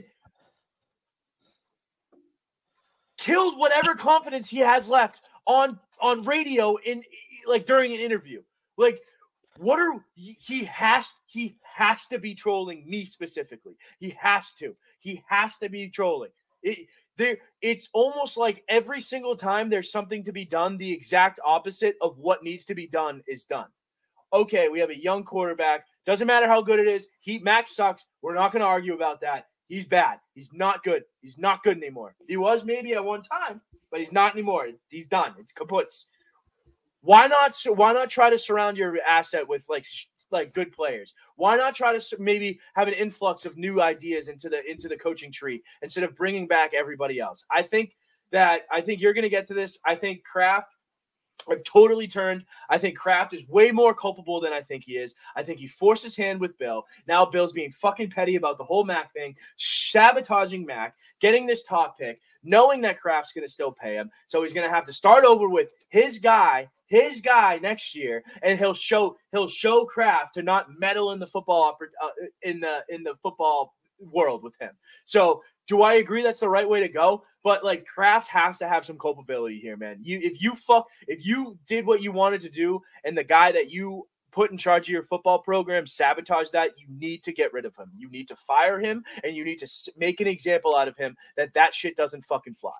killed whatever confidence he has left on, on radio in like during an interview. Like, what are he has he has to be trolling me specifically. He has to. He has to be trolling. It, there, it's almost like every single time there's something to be done, the exact opposite of what needs to be done is done. Okay, we have a young quarterback. Doesn't matter how good it is. He Max sucks. We're not going to argue about that. He's bad. He's not good. He's not good anymore. He was maybe at one time, but he's not anymore. He's done. It's kaputs. Why not? Why not try to surround your asset with like like good players? Why not try to maybe have an influx of new ideas into the into the coaching tree instead of bringing back everybody else? I think that I think you're going to get to this. I think Kraft. I've totally turned. I think Kraft is way more culpable than I think he is. I think he forced his hand with Bill. Now Bill's being fucking petty about the whole Mac thing, sabotaging Mac, getting this top pick, knowing that Kraft's going to still pay him. So he's going to have to start over with his guy, his guy next year, and he'll show he'll show Kraft to not meddle in the football uh, in the in the football world with him. So do I agree that's the right way to go? But like Kraft has to have some culpability here, man. You if you fuck if you did what you wanted to do and the guy that you put in charge of your football program sabotage that, you need to get rid of him. You need to fire him and you need to make an example out of him that that shit doesn't fucking fly.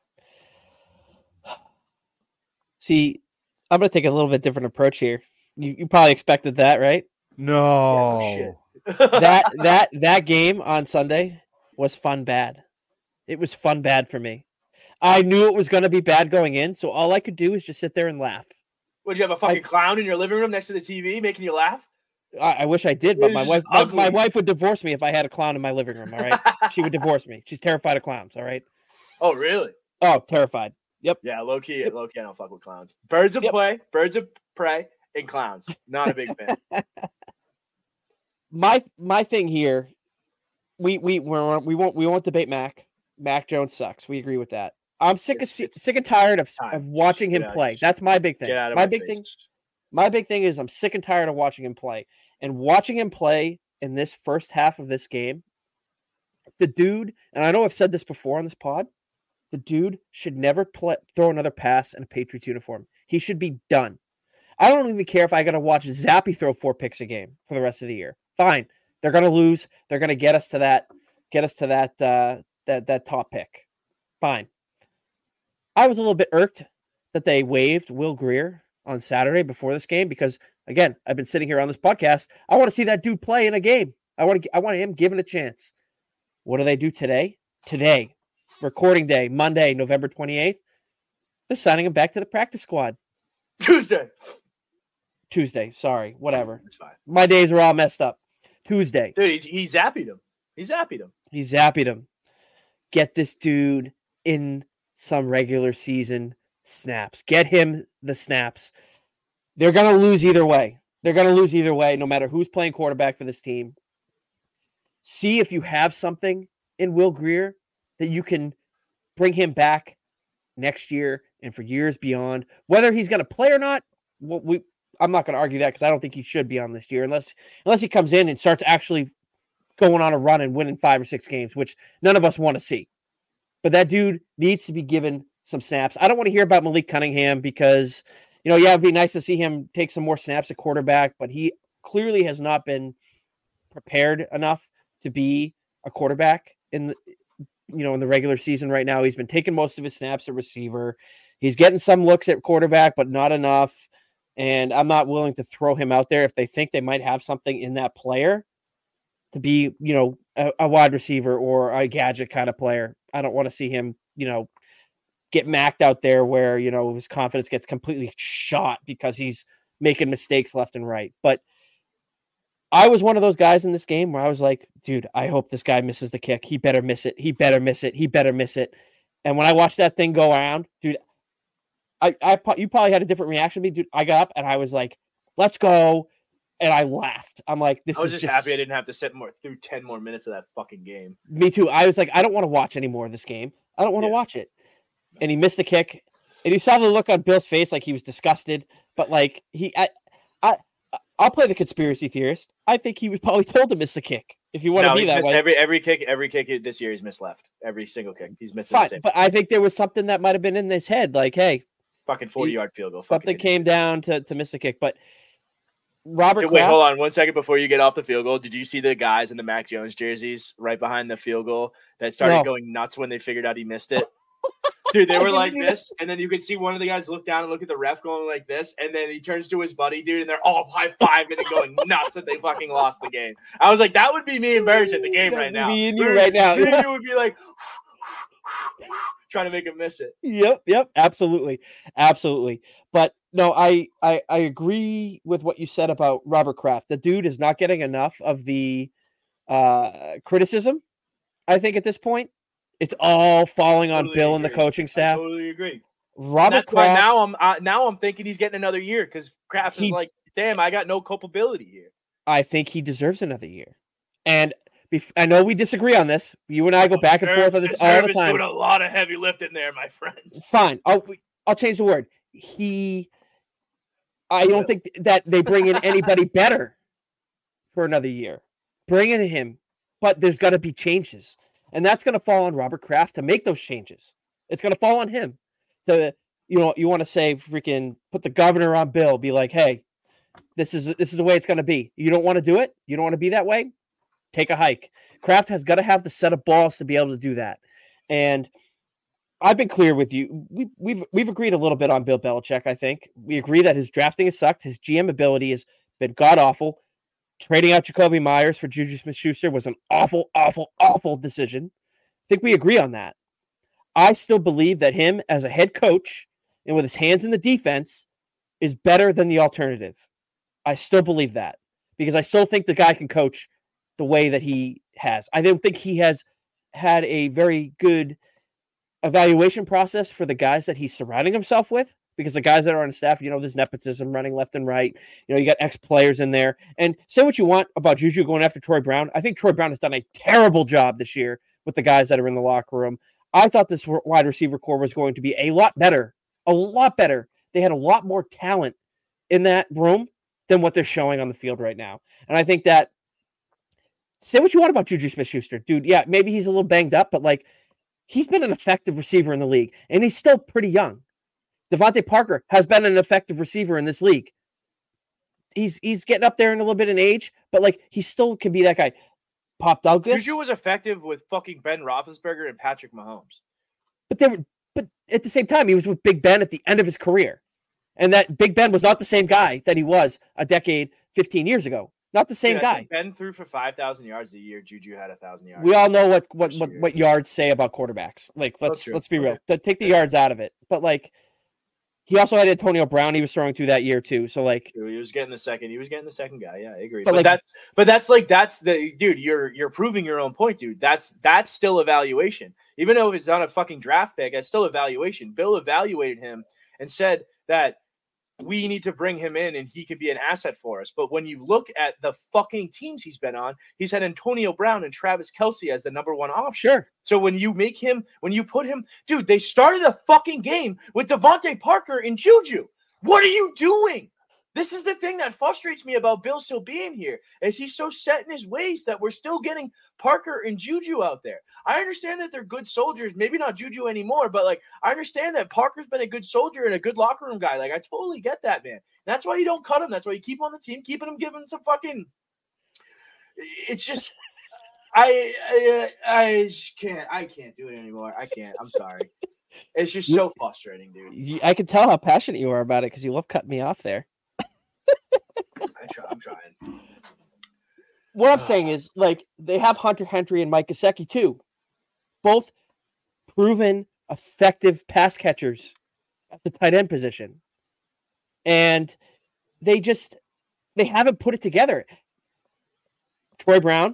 See, I'm going to take a little bit different approach here. You, you probably expected that, right? No. Yeah, no shit. that that that game on Sunday was fun bad. It was fun bad for me. I knew it was going to be bad going in, so all I could do is just sit there and laugh. Would you have a fucking I, clown in your living room next to the T V making you laugh? I, I wish I did, but my wife my, my wife would divorce me if I had a clown in my living room, all right? She would divorce me. She's terrified of clowns, all right? Oh, really? Oh, terrified. Yep. Yeah, low key, Yep. low key. I don't fuck with clowns. Birds of Yep. play, birds of prey, and clowns. Not a big fan. my my thing here, we we we're, we won't we won't debate Mac. Mac Jones sucks. We agree with that. I'm sick It's- of it's sick and tired of, time. of watching Just him get out- play. just That's my big thing. Get out of my my big face. thing. My big thing is I'm sick and tired of watching him play. And watching him play in this first half of this game, the dude, and I know I've said this before on this pod, the dude should never play, throw another pass in a Patriots uniform. He should be done. I don't even care if I got to watch Zappy throw four picks a game for the rest of the year. Fine. They're going to lose. They're going to get us to that, get us to that, uh, that, that top pick. Fine. I was a little bit irked that they waived Will Grier on Saturday before this game because, again, I've been sitting here on this podcast. I want to see that dude play in a game. I want to. I want him given a chance. What do they do today? Today, recording day, Monday, November twenty-eighth. They're signing him back to the practice squad. Tuesday. Tuesday. Sorry, whatever. It's fine. My days are all messed up. Tuesday. Dude, he, he zapped him. He zapped him. He zapped him. Get this dude in some regular season snaps. Get him the snaps. They're going to lose either way. They're going to lose either way, no matter who's playing quarterback for this team. See if you have something in Will Grier that you can bring him back next year and for years beyond. Whether he's going to play or not, well, we I'm not going to argue that because I don't think he should be on this year unless unless he comes in and starts actually going on a run and winning five or six games, which none of us want to see. But that dude needs to be given some snaps. I don't want to hear about Malik Cunningham because, you know, yeah, it'd be nice to see him take some more snaps at quarterback, but he clearly has not been prepared enough to be a quarterback in the, you know, in the regular season right now. He's been taking most of his snaps at receiver. He's getting some looks at quarterback, but not enough. And I'm not willing to throw him out there if they think they might have something in that player to be, you know, a, a wide receiver or a gadget kind of player. I don't want to see him, you know, get macked out there where, you know, his confidence gets completely shot because he's making mistakes left and right. But I was one of those guys in this game where I was like, dude, I hope this guy misses the kick. He better miss it. He better miss it. He better miss it. And when I watched that thing go around, dude, I, I, you probably had a different reaction to me, dude. I got up and I was like, let's go. And I laughed. I'm like, this I was is just, just happy I didn't have to sit more through ten more minutes of that fucking game. Me too. I was like, I don't want to watch any more of this game. I don't want to Yeah. watch it. And he missed the kick. And you saw the look on Bill's face like he was disgusted. But like he I I I'll play the conspiracy theorist. I think he was probably told to miss the kick. If you want No, to be he's that missed way. every every kick, every kick this year he's missed left. Every single kick. He's missed the Fine, same. but I think there was something that might have been in his head. Like, hey, Fucking forty yard field goal. something Fucking came down to, to miss the kick. But Robert Wait, Kraft, hold on one second before you get off the field goal. Did you see the guys in the Mac Jones jerseys right behind the field goal that started No. going nuts when they figured out he missed it? Dude, they were didn't like see this, and then you could see one of the guys look down and look at the ref going like this, and then he turns to his buddy, dude, and they're all high fiving and going nuts that they fucking lost the game. I was like, that would be me and Burge at the game That right would now. be me and you Me- right now. me and you would be like trying to make him miss it. Yep, yep, absolutely, absolutely. But no, I, I I agree with what you said about Robert Kraft. The dude is not getting enough of the uh, criticism. I think at this point, it's all falling on Totally Bill and the agree. coaching I staff. totally agree. Robert That's why Kraft. now I'm uh, now I'm thinking he's getting another year because Kraft is He- like, damn, I got no culpability here. I think he deserves another year. And bef- I know we disagree on this. You and I go back and forth on this all the Deserve is time. doing a lot of heavy lifting there, my friend. Fine. I'll I'll change the word. He. I don't think that they bring in anybody better for another year. Bring in him, but there's got to be changes, and that's going to fall on Robert Kraft to make those changes. It's going to fall on him to, you know, you want to say freaking put the governor on Bill. Be like, hey, this is this is the way it's going to be. You don't want to do it. You don't want to be that way. Take a hike. Kraft has got to have the set of balls to be able to do that, and I've been clear with you. We, we've we've agreed a little bit on Bill Belichick. I think we agree that his drafting has sucked. His G M ability has been god awful. Trading out Jacoby Myers for Juju Smith-Schuster was an awful, awful, awful decision. I think we agree on that. I still believe that him as a head coach and with his hands in the defense is better than the alternative. I still believe that because I still think the guy can coach the way that he has. I don't think he has had a very good evaluation process for the guys that he's surrounding himself with, because the guys that are on staff, you know, there's nepotism running left and right. You know, you got ex-players in there. And say what you want about Juju going after Troy Brown. I think Troy Brown has done a terrible job this year with the guys that are in the locker room. I thought this wide receiver core was going to be a lot better, a lot better. They had a lot more talent in that room than what they're showing on the field right now. And I think that, say what you want about Juju Smith-Schuster, dude. Yeah, maybe he's a little banged up, but like, he's been an effective receiver in the league, and he's still pretty young. Devontae Parker has been an effective receiver in this league. He's he's getting up there in a little bit in age, but like, he still can be that guy. Pop Douglas. Juju was effective with fucking Ben Roethlisberger and Patrick Mahomes. But they were, but at the same time, he was with Big Ben at the end of his career. And that Big Ben was not the same guy that he was a decade, fifteen years ago. Not the same Dude, guy. Ben threw for five thousand yards a year. Juju had one thousand yards. We all know what what, what, what yards say about quarterbacks. Like, let's let's be real. Okay. Take the yards out of it. But like, he also had Antonio Brown he was throwing to that year too. So like, he was getting the second. He was getting the second guy. Yeah, I agree. But, but like, that's but that's like that's the dude. You're you're proving your own point, dude. That's that's still evaluation. Even though it's not a fucking draft pick, it's still evaluation. Bill evaluated him and said that we need to bring him in and he could be an asset for us. But when you look at the fucking teams he's been on, he's had Antonio Brown and Travis Kelce as the number one option. Sure. So when you make him, when you put him, dude, they started the fucking game with Devontae Parker and Juju. What are you doing? This is the thing that frustrates me about Bill still being here, is he's so set in his ways that we're still getting Parker and Juju out there. I understand that they're good soldiers, maybe not Juju anymore, but like, I understand that Parker's been a good soldier and a good locker room guy. Like, I totally get that, man. That's why you don't cut him. That's why you keep him on the team, keeping him, giving him some fucking. It's just, I, I, I just can't, I can't do it anymore. I can't. I'm sorry. It's just so frustrating, dude. I can tell how passionate you are about it because you love cutting me off there. I try, I'm trying. What I'm saying is, like, they have Hunter Henry and Mike Gesicki too, both proven effective pass catchers at the tight end position, and they just they haven't put it together. Troy Brown,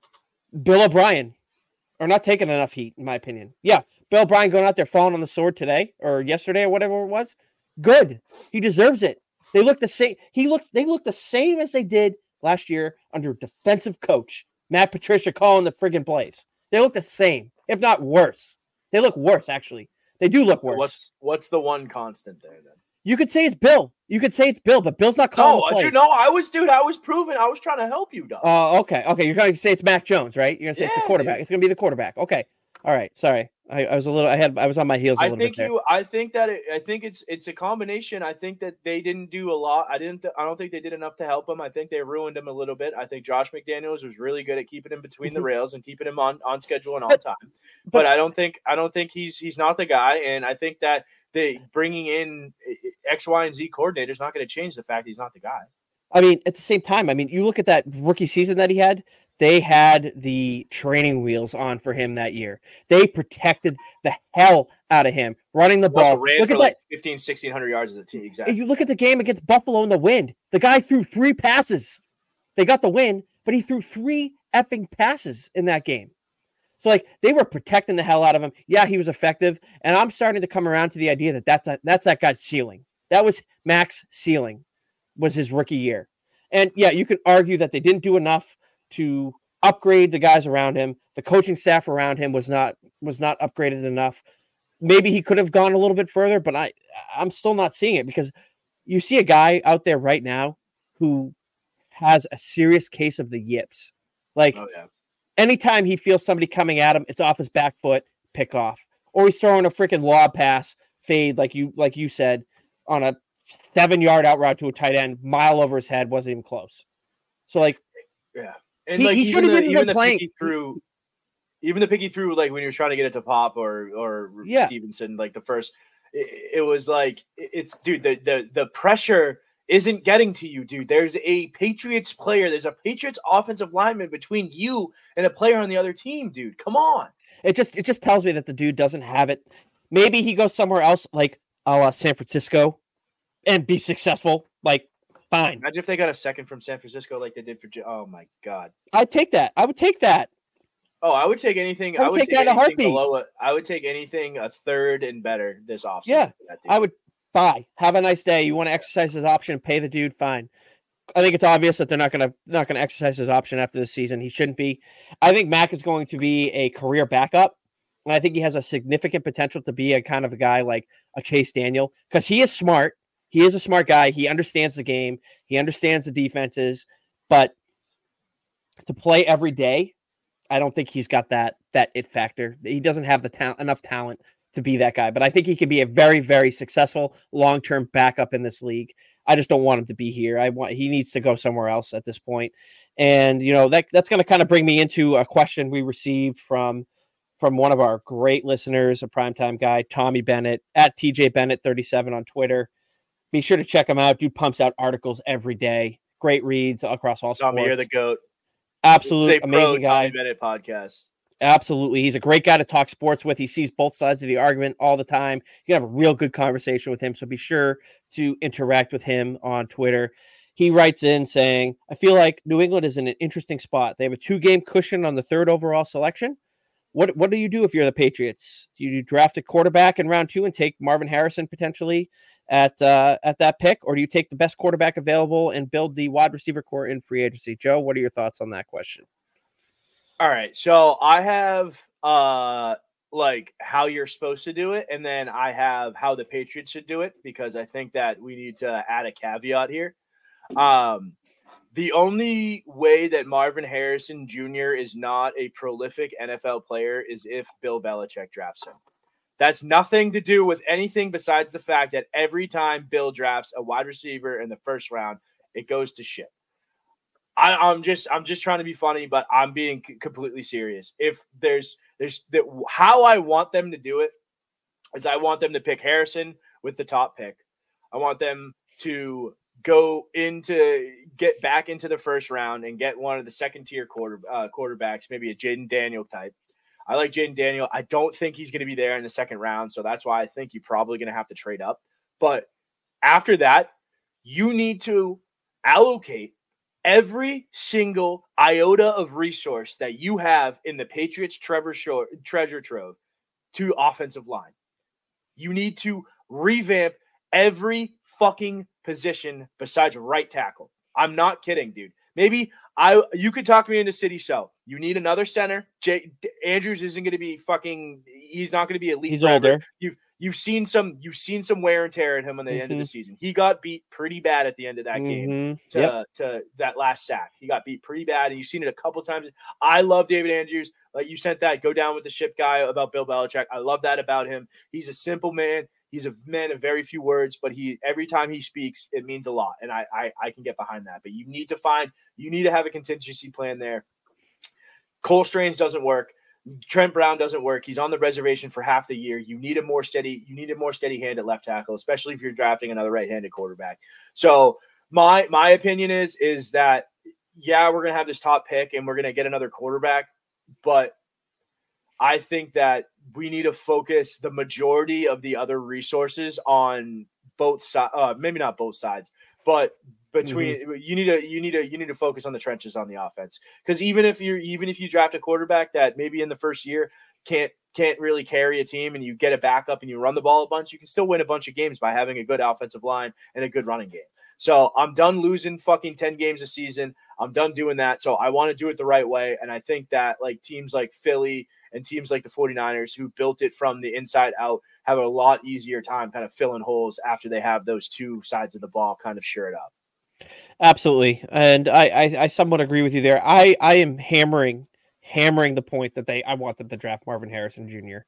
Bill O'Brien are not taking enough heat, in my opinion. Yeah, Bill O'Brien going out there falling on the sword today or yesterday or whatever it was. Good, he deserves it. They look the same. He looks. They look the same as they did last year under defensive coach Matt Patricia calling the friggin' plays. They look the same, if not worse. They look worse, actually. They do look worse. What's What's the one constant there then? You could say it's Bill. You could say it's Bill, but Bill's not calling no, the plays. Dude, no, I was, dude. I was proving. I was trying to help you, dog. Oh, uh, okay, okay. You're going to say it's Mac Jones, right? You're going to say yeah, it's the quarterback. Dude. It's going to be the quarterback. Okay. All right. Sorry. I, I was a little. I had. I was on my heels a I little think bit you. I think that. It, I think it's. It's a combination. I think that they didn't do a lot. I didn't. I don't think they did enough to help him. I think they ruined him a little bit. I think Josh McDaniels was really good at keeping him between the rails and keeping him on, on schedule and on but, time. But, but I don't think. I don't think he's. He's not the guy. And I think that they bringing in X, Y, and Z coordinator is not going to change the fact he's not the guy. I mean, at the same time, I mean, you look at that rookie season that he had. They had the training wheels on for him that year. They protected the hell out of him, running the ball. Ran look for at like that. fifteen, sixteen hundred yards as a team. Exactly. You look at the game against Buffalo in the wind. The guy threw three passes. They got the win, but he threw three effing passes in that game. So, like, they were protecting the hell out of him. Yeah, he was effective. And I'm starting to come around to the idea that that's, a, that's that guy's ceiling. That was Mac's ceiling, was his rookie year. And, yeah, you could argue that they didn't do enough to upgrade the guys around him. The coaching staff around him was not was not upgraded enough. Maybe he could have gone a little bit further, but I, I'm still not seeing it because you see a guy out there right now who has a serious case of the yips. Like, oh, yeah. Anytime he feels somebody coming at him, it's off his back foot, pick off. Or he's throwing a freaking lob pass, fade, like you like you said, on a seven-yard out route to a tight end, mile over his head, wasn't even close. So, like, yeah. And he, like, he should have even been the playing. Pick he threw, even the pick he threw, like when he was trying to get it to Pop or or yeah. Stevenson, like the first, it, it was like it's dude. The the the pressure isn't getting to you, dude. There's a Patriots player. There's a Patriots offensive lineman between you and a player on the other team, dude. Come on. It just it just tells me that the dude doesn't have it. Maybe he goes somewhere else, like a la San Francisco, and be successful. Like. Fine. Imagine if they got a second from San Francisco like they did for. Oh my god! I'd take that. I would take that. Oh, I would take anything. I would I would take take, that in a anything heartbeat. below it. I would take anything a third and better this offseason. Yeah, for that dude. I would buy. Have a nice day. You want to exercise his option, pay the dude, fine. I think it's obvious that they're not gonna not gonna exercise his option after this season. He shouldn't be. I think Mac is going to be a career backup, and I think he has a significant potential to be a kind of a guy like a Chase Daniel because he is smart. He is a smart guy. He understands the game. He understands the defenses, but to play every day, I don't think he's got that that it factor. He doesn't have the talent enough talent to be that guy, but I think he could be a very, very successful long-term backup in this league. I just don't want him to be here. I want he needs to go somewhere else at this point. And you know, that that's going to kind of bring me into a question we received from from one of our great listeners, a primetime guy, Tommy Bennett at T J Bennett thirty-seven on Twitter. Be sure to check him out. Dude pumps out articles every day. Great reads across all sports. Tommy, you're the GOAT. Absolute amazing guy. Tommy Bennett podcast. Absolutely. He's a great guy to talk sports with. He sees both sides of the argument all the time. You can have a real good conversation with him. So be sure to interact with him on Twitter. He writes in saying, I feel like New England is in an interesting spot. They have a two-game cushion on the third overall selection. What what do you do if you're the Patriots? Do you draft a quarterback in round two and take Marvin Harrison potentially at uh, at that pick? Or do you take the best quarterback available and build the wide receiver core in free agency? Joe, what are your thoughts on that question? All right, so I have uh like how you're supposed to do it, and then I have how the Patriots should do it because I think that we need to add a caveat here. Um, the only way that Marvin Harrison Junior is not a prolific N F L player is if Bill Belichick drafts him. That's nothing to do with anything besides the fact that every time Bill drafts a wide receiver in the first round, it goes to shit. I, I'm just I'm just trying to be funny, but I'm being c- completely serious. If there's there's the, how I want them to do it is I want them to pick Harrison with the top pick. I want them to go into get back into the first round and get one of the second tier quarter uh, quarterbacks, maybe a Jaden Daniel type. I like Jaden Daniel. I don't think he's going to be there in the second round, so that's why I think you're probably going to have to trade up. But after that, you need to allocate every single iota of resource that you have in the Patriots Trevor Shore, treasure trove to offensive line. You need to revamp every fucking position besides right tackle. I'm not kidding, dude. Maybe I you could talk me into City so. You need another center. Jay Andrews isn't going to be fucking he's not going to be elite. He's forever. older. You You've seen some you've seen some wear and tear at him on the mm-hmm. end of the season. He got beat pretty bad at the end of that mm-hmm. game to, yep. to that last sack. He got beat pretty bad, and you've seen it a couple times. I love David Andrews. Like you sent that go down with the ship guy about Bill Belichick. I love that about him. He's a simple man. He's a man of very few words, but he every time he speaks, it means a lot. And I I, I can get behind that. But you need to find you need to have a contingency plan there. Cole Strange doesn't work. Trent Brown doesn't work. He's on the reservation for half the year. You need a more steady, you need a more steady hand at left tackle, especially if you're drafting another right-handed quarterback. So my my opinion is, is that yeah, we're gonna have this top pick and we're gonna get another quarterback, but I think that we need to focus the majority of the other resources on both sides, uh, maybe not both sides, but between mm-hmm. you need to you need to you need to focus on the trenches on the offense. Because even if you're even if you draft a quarterback that maybe in the first year can't can't really carry a team and you get a backup and you run the ball a bunch, you can still win a bunch of games by having a good offensive line and a good running game. So I'm done losing fucking ten games a season. I'm done doing that. So I want to do it the right way. And I think that like teams like Philly and teams like the 49ers who built it from the inside out have a lot easier time kind of filling holes after they have those two sides of the ball kind of shored up. Absolutely. And I, I, I somewhat agree with you there. I, I am hammering, hammering the point that they, I want them to draft Marvin Harrison Junior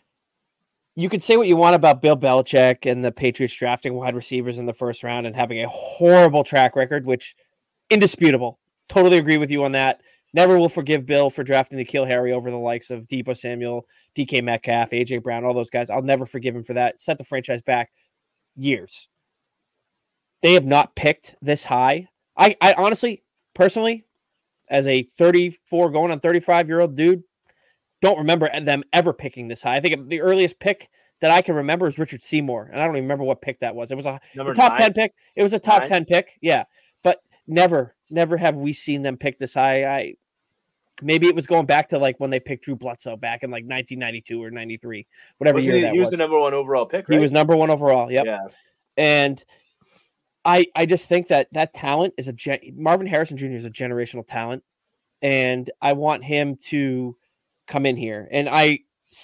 You could say what you want about Bill Belichick and the Patriots drafting wide receivers in the first round and having a horrible track record, which indisputable. Totally agree with you on that. Never will forgive Bill for drafting N'Keal Harry over the likes of Deebo Samuel, D K Metcalf, A J Brown, all those guys. I'll never forgive him for that. Set the franchise back years. They have not picked this high. I, I honestly, personally, as a thirty-four going on thirty-five year old dude, don't remember them ever picking this high. I think the earliest pick that I can remember is Richard Seymour, and I don't even remember what pick that was. It was a top nine? ten pick. It was a top nine? ten pick. Yeah, but never, never have we seen them pick this high. I Maybe it was going back to like when they picked Drew Bledsoe back in like nineteen ninety-two or ninety-three, whatever Wasn't year he, that he was was. the number one overall pick, right? He was number one overall. Yep. Yeah. And I I just think that that talent is a gen- Marvin Harrison Junior is a generational talent, and I want him to come in here. And I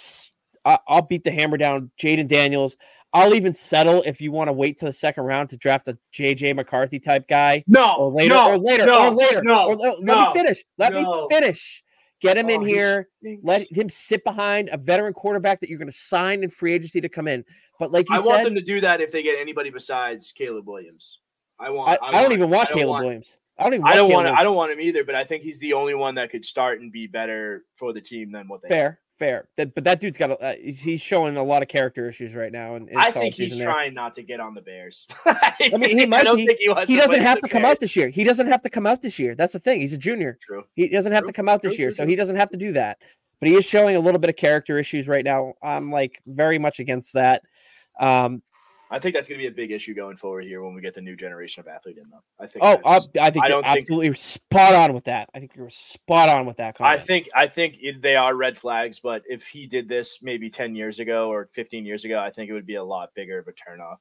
I'll beat the hammer down Jaden Daniels. I'll even settle if you want to wait to the second round to draft a J J McCarthy type guy. No, or later, no, or later, no, or later. no, or, no, no, let me finish. Let no. me finish. Get him oh, in here. Let him sit behind a veteran quarterback that you're going to sign in free agency to come in. But like you I said, want them to do that if they get anybody besides Caleb Williams. I want. I, I, I want, don't even want I don't Caleb want, Williams. I don't even. Want I don't Caleb want. Williams. I don't want him either. But I think he's the only one that could start and be better for the team than what they. Fair, have. fair. That, but that dude's got. A, uh, he's, he's showing a lot of character issues right now. And I think he's trying there. not to get on the Bears. I mean, he might. I don't be. think he wants. He to doesn't have to come Bears. out this year. He doesn't have to come out this year. That's the thing. He's a junior. True. He doesn't have true. to come out this true, year, true, so true. he doesn't have to do that. But he is showing a little bit of character issues right now. I'm like very much against that. Um, I think that's going to be a big issue going forward here when we get the new generation of athlete in them. I think. Oh, just, I think I you're don't absolutely think, spot on with that. I think you're spot on with that comment. I think I think it, they are red flags, but if he did this maybe ten years ago or fifteen years ago, I think it would be a lot bigger of a turnoff.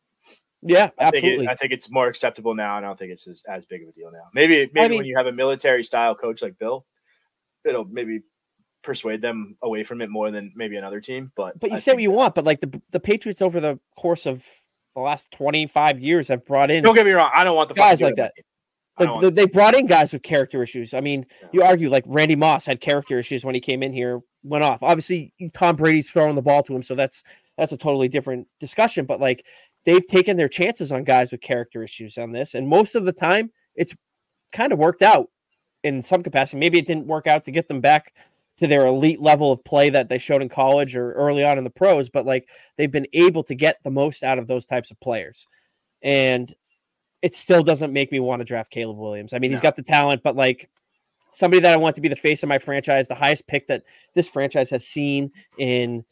Yeah, I absolutely. Think it, I think it's more acceptable now. I don't think it's as, as big of a deal now. Maybe maybe I mean, when you have a military style coach like Bill, it'll maybe persuade them away from it more than maybe another team. But but you I say what you want, but like the the Patriots over the course of the last twenty-five years have brought in. Don't get me wrong. I don't want the guys like that. The, the, they brought in guys with character issues. I mean, yeah. you argue like Randy Moss had character issues when he came in here, went off. Obviously, Tom Brady's throwing the ball to him, so that's that's a totally different discussion. But like they've taken their chances on guys with character issues on this, and most of the time, it's kind of worked out in some capacity. Maybe it didn't work out to get them back to their elite level of play that they showed in college or early on in the pros, but like they've been able to get the most out of those types of players. And it still doesn't make me want to draft Caleb Williams. I mean, no. he's got the talent, but like somebody that I want to be the face of my franchise, the highest pick that this franchise has seen in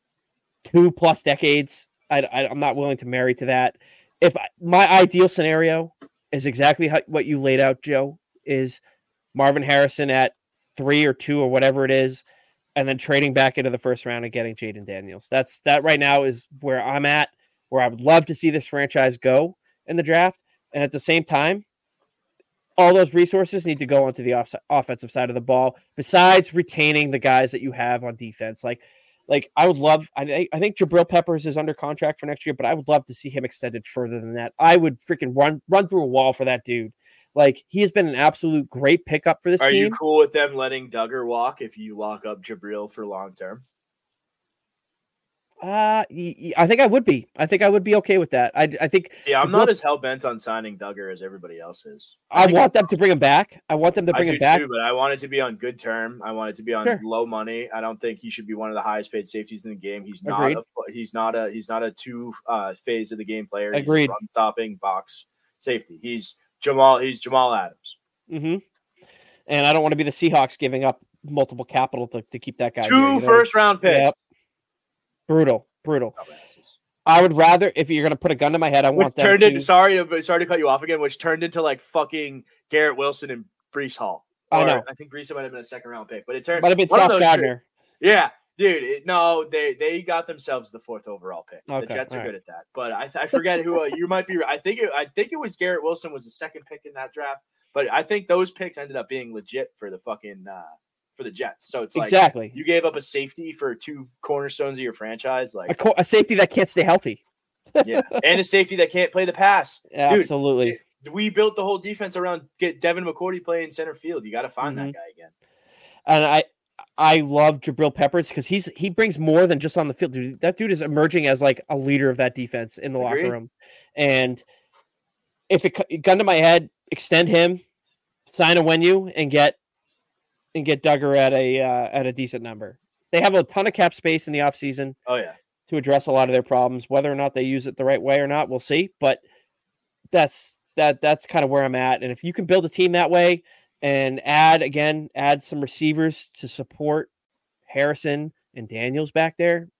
two plus decades. I, I, I'm not willing to marry to that. If I, my ideal scenario is exactly how, what you laid out, Joe, is Marvin Harrison at three or two or whatever it is, and then trading back into the first round and getting Jaden Daniels. That's that right now is where I'm at, where I would love to see this franchise go in the draft. And at the same time, all those resources need to go onto the off- offensive side of the ball, besides retaining the guys that you have on defense. Like, like I would love, I think, I think Jabril Peppers is under contract for next year, but I would love to see him extended further than that. I would freaking run, run through a wall for that dude. Like, he has been an absolute great pickup for this Are team. Are you cool with them letting Duggar walk if you lock up Jabril for long term? Uh, I think I would be. I think I would be okay with that. I, I think. Yeah, I'm Jabril, not as hell bent on signing Duggar as everybody else is. I, I want them to bring him back. I want them to bring I him do back. Too, but I want it to be on good term. I want it to be on sure. low money. I don't think he should be one of the highest paid safeties in the game. He's not. Agreed. A, he's not a. He's not a two uh, phase of the game player. Agreed. He's a run stopping box safety. He's Jamal. He's Jamal Adams. Mm-hmm. And I don't want to be the Seahawks giving up multiple capital to, to keep that guy. Two here, you know? first round picks. Yep. Brutal, brutal. I would rather, if you're going to put a gun to my head, I which want them turned to. Into, sorry, sorry to cut you off again. Which turned into like fucking Garrett Wilson and Breece Hall. Or, I know. I think Breece might have been a second round pick, but it turned. Might have been Sauce Gardner. Two. Yeah. Dude, it, no, they they got themselves the fourth overall pick. Okay, the Jets are right. good at that, but I, I forget who uh, you might be. I think it, I think it was Garrett Wilson was the second pick in that draft, but I think those picks ended up being legit for the fucking uh, for the Jets. So it's like exactly you gave up a safety for two cornerstones of your franchise, like a, co- a safety that can't stay healthy. Yeah, and a safety that can't play the pass. Yeah, Dude, absolutely. We built the whole defense around get Devin McCourty playing center field. You got to find mm-hmm. that guy again. And I. I love Jabril Peppers because he's he brings more than just on the field. Dude, that dude is emerging as like a leader of that defense in the Agreed. locker room. And if it gun to my head, extend him, sign a Wenyu, and get and get Duggar at a uh, at a decent number. They have a ton of cap space in the offseason. Oh yeah, to address a lot of their problems. Whether or not they use it the right way or not, we'll see. But that's that that's kind of where I'm at. And if you can build a team that way. And add, again, add some receivers to support Harrison and Daniels back there.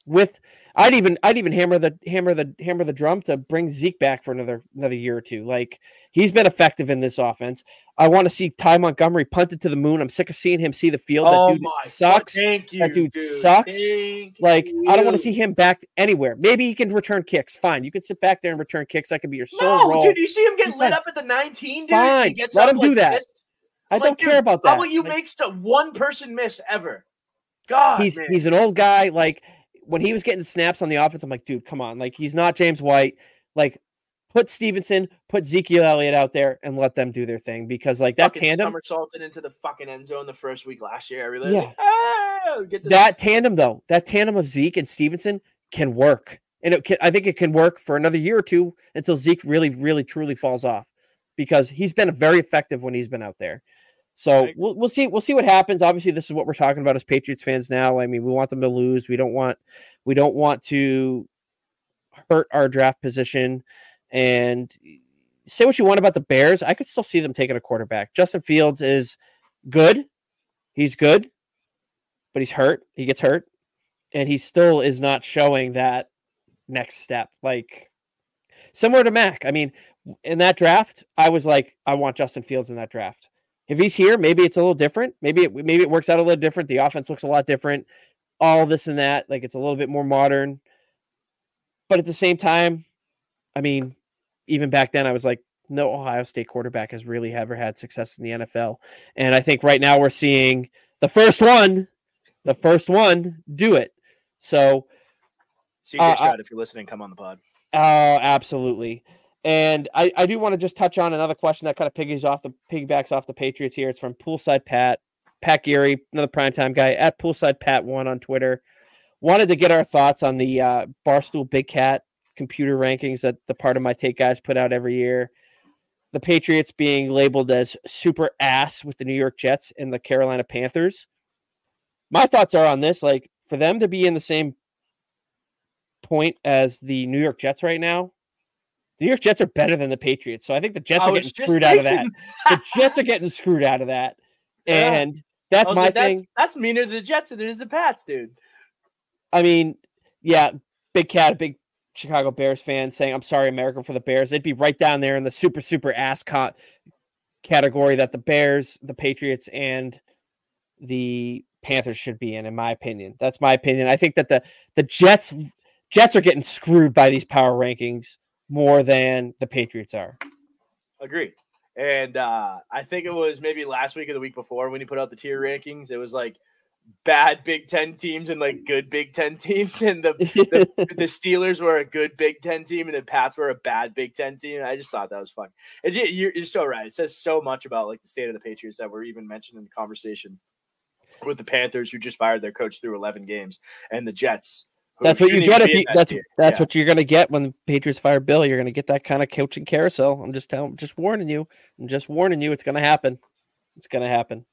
with I'd even I'd even hammer the hammer the hammer the drum to bring Zeke back for another another year or two. Like he's been effective in this offense. I want to see Ty Montgomery punted to the moon. I'm sick of seeing him see the field. Oh that dude my sucks. God, thank you, that dude, dude. sucks. Thank like you. I don't want to see him back anywhere. Maybe he can return kicks. Fine, you can sit back there and return kicks. That could be your sole no, role. dude. You see him get He's lit fine. up at the nineteen, dude. Fine, He gets let up him do like that. this. I like, don't dude, care about that. How about you like, make st- one person miss ever? God, he's man. he's an old guy. Like when he was getting snaps on the offense, I'm like, dude, come on. Like he's not James White. Like put Stevenson, put Ezekiel Elliott out there and let them do their thing because like that fucking tandem somersaulted into the fucking end zone the first week last year. I really yeah. like, ah, get that tandem though, that tandem of Zeke and Stevenson can work. And it can, I think it can work for another year or two until Zeke really, really, truly falls off because he's been very effective when he's been out there. So we'll we'll see we'll see what happens. Obviously, this is what we're talking about as Patriots fans now. I mean, we want them to lose. We don't want we don't want to hurt our draft position. And say what you want about the Bears, I could still see them taking a quarterback. Justin Fields is good. He's good, but he's hurt. He gets hurt, and he still is not showing that next step. Like similar to Mac. I mean, in that draft, I was like, I want Justin Fields in that draft. If he's here, maybe it's a little different. Maybe it, maybe it works out a little different. The offense looks a lot different. All this and that, like it's a little bit more modern. But at the same time, I mean, even back then, I was like, no Ohio State quarterback has really ever had success in the N F L. And I think right now we're seeing the first one, the first one do it. So, C J uh, Stroud, if you're listening, come on the pod. Oh, uh, absolutely. And I, I do want to just touch on another question that kind of piggybacks off the piggybacks off the Patriots here. It's from Poolside Pat, Pat Geary, another primetime guy at Poolside Pat one on Twitter. Wanted to get our thoughts on the uh, Barstool Big Cat computer rankings that the Part of My Take guys put out every year. The Patriots being labeled as super ass with the New York Jets and the Carolina Panthers. My thoughts are on this, like for them to be in the same point as the New York Jets right now, the New York Jets are better than the Patriots. So I think the Jets are getting screwed out of that. The Jets are getting screwed out of that. Yeah. And that's my like, thing. That's, that's meaner to the Jets than it is the Pats, dude. I mean, yeah, Big Cat, big Chicago Bears fan saying, I'm sorry, America, for the Bears. They'd be right down there in the super, super ass co- category that the Bears, the Patriots, and the Panthers should be in, in my opinion. That's my opinion. I think that the, the Jets Jets are getting screwed by these power rankings more than the Patriots are. Agreed. And uh, I think it was maybe last week or the week before when you put out the tier rankings, it was like bad Big Ten teams and like good Big Ten teams. And the, the, the Steelers were a good Big Ten team and the Pats were a bad Big Ten team. And I just thought that was fun. And you're, you're so right. It says so much about like the state of the Patriots that were even mentioned in the conversation with the Panthers, who just fired their coach through eleven games, and the Jets. That's what you get if you, that's tier. that's yeah. what you're gonna get when the Patriots fire Bill. You're gonna get that kind of coaching carousel. I'm just telling, just warning you. I'm just warning you. It's gonna happen. It's gonna happen.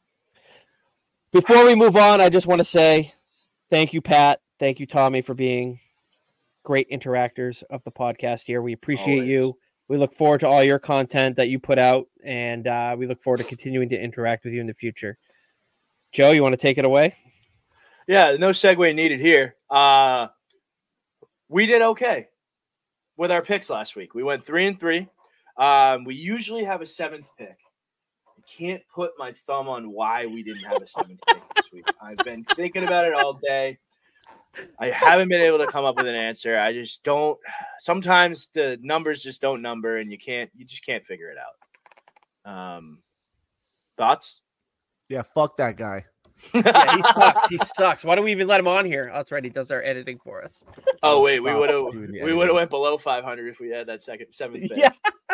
Before we move on, I just want to say thank you, Pat. Thank you, Tommy, for being great interactors of the podcast here. We appreciate Always. you. We look forward to all your content that you put out, and uh, we look forward to continuing to interact with you in the future. Joe, you want to take it away? Yeah, no segue needed here. Uh, we did okay with our picks last week. We went three and three. Um, we usually have a seventh pick. I can't put my thumb on why we didn't have a seventh pick this week. I've been thinking about it all day. I haven't been able to come up with an answer. I just don't. Sometimes the numbers just don't number, and you can't. You just can't figure it out. Um, thoughts? Yeah, fuck that guy. Yeah, he sucks. He sucks. Why do we even let him on here? Oh, that's right. He does our editing for us. Oh wait, we would have we would have went below five hundred if we had that second seventh pick. Yeah.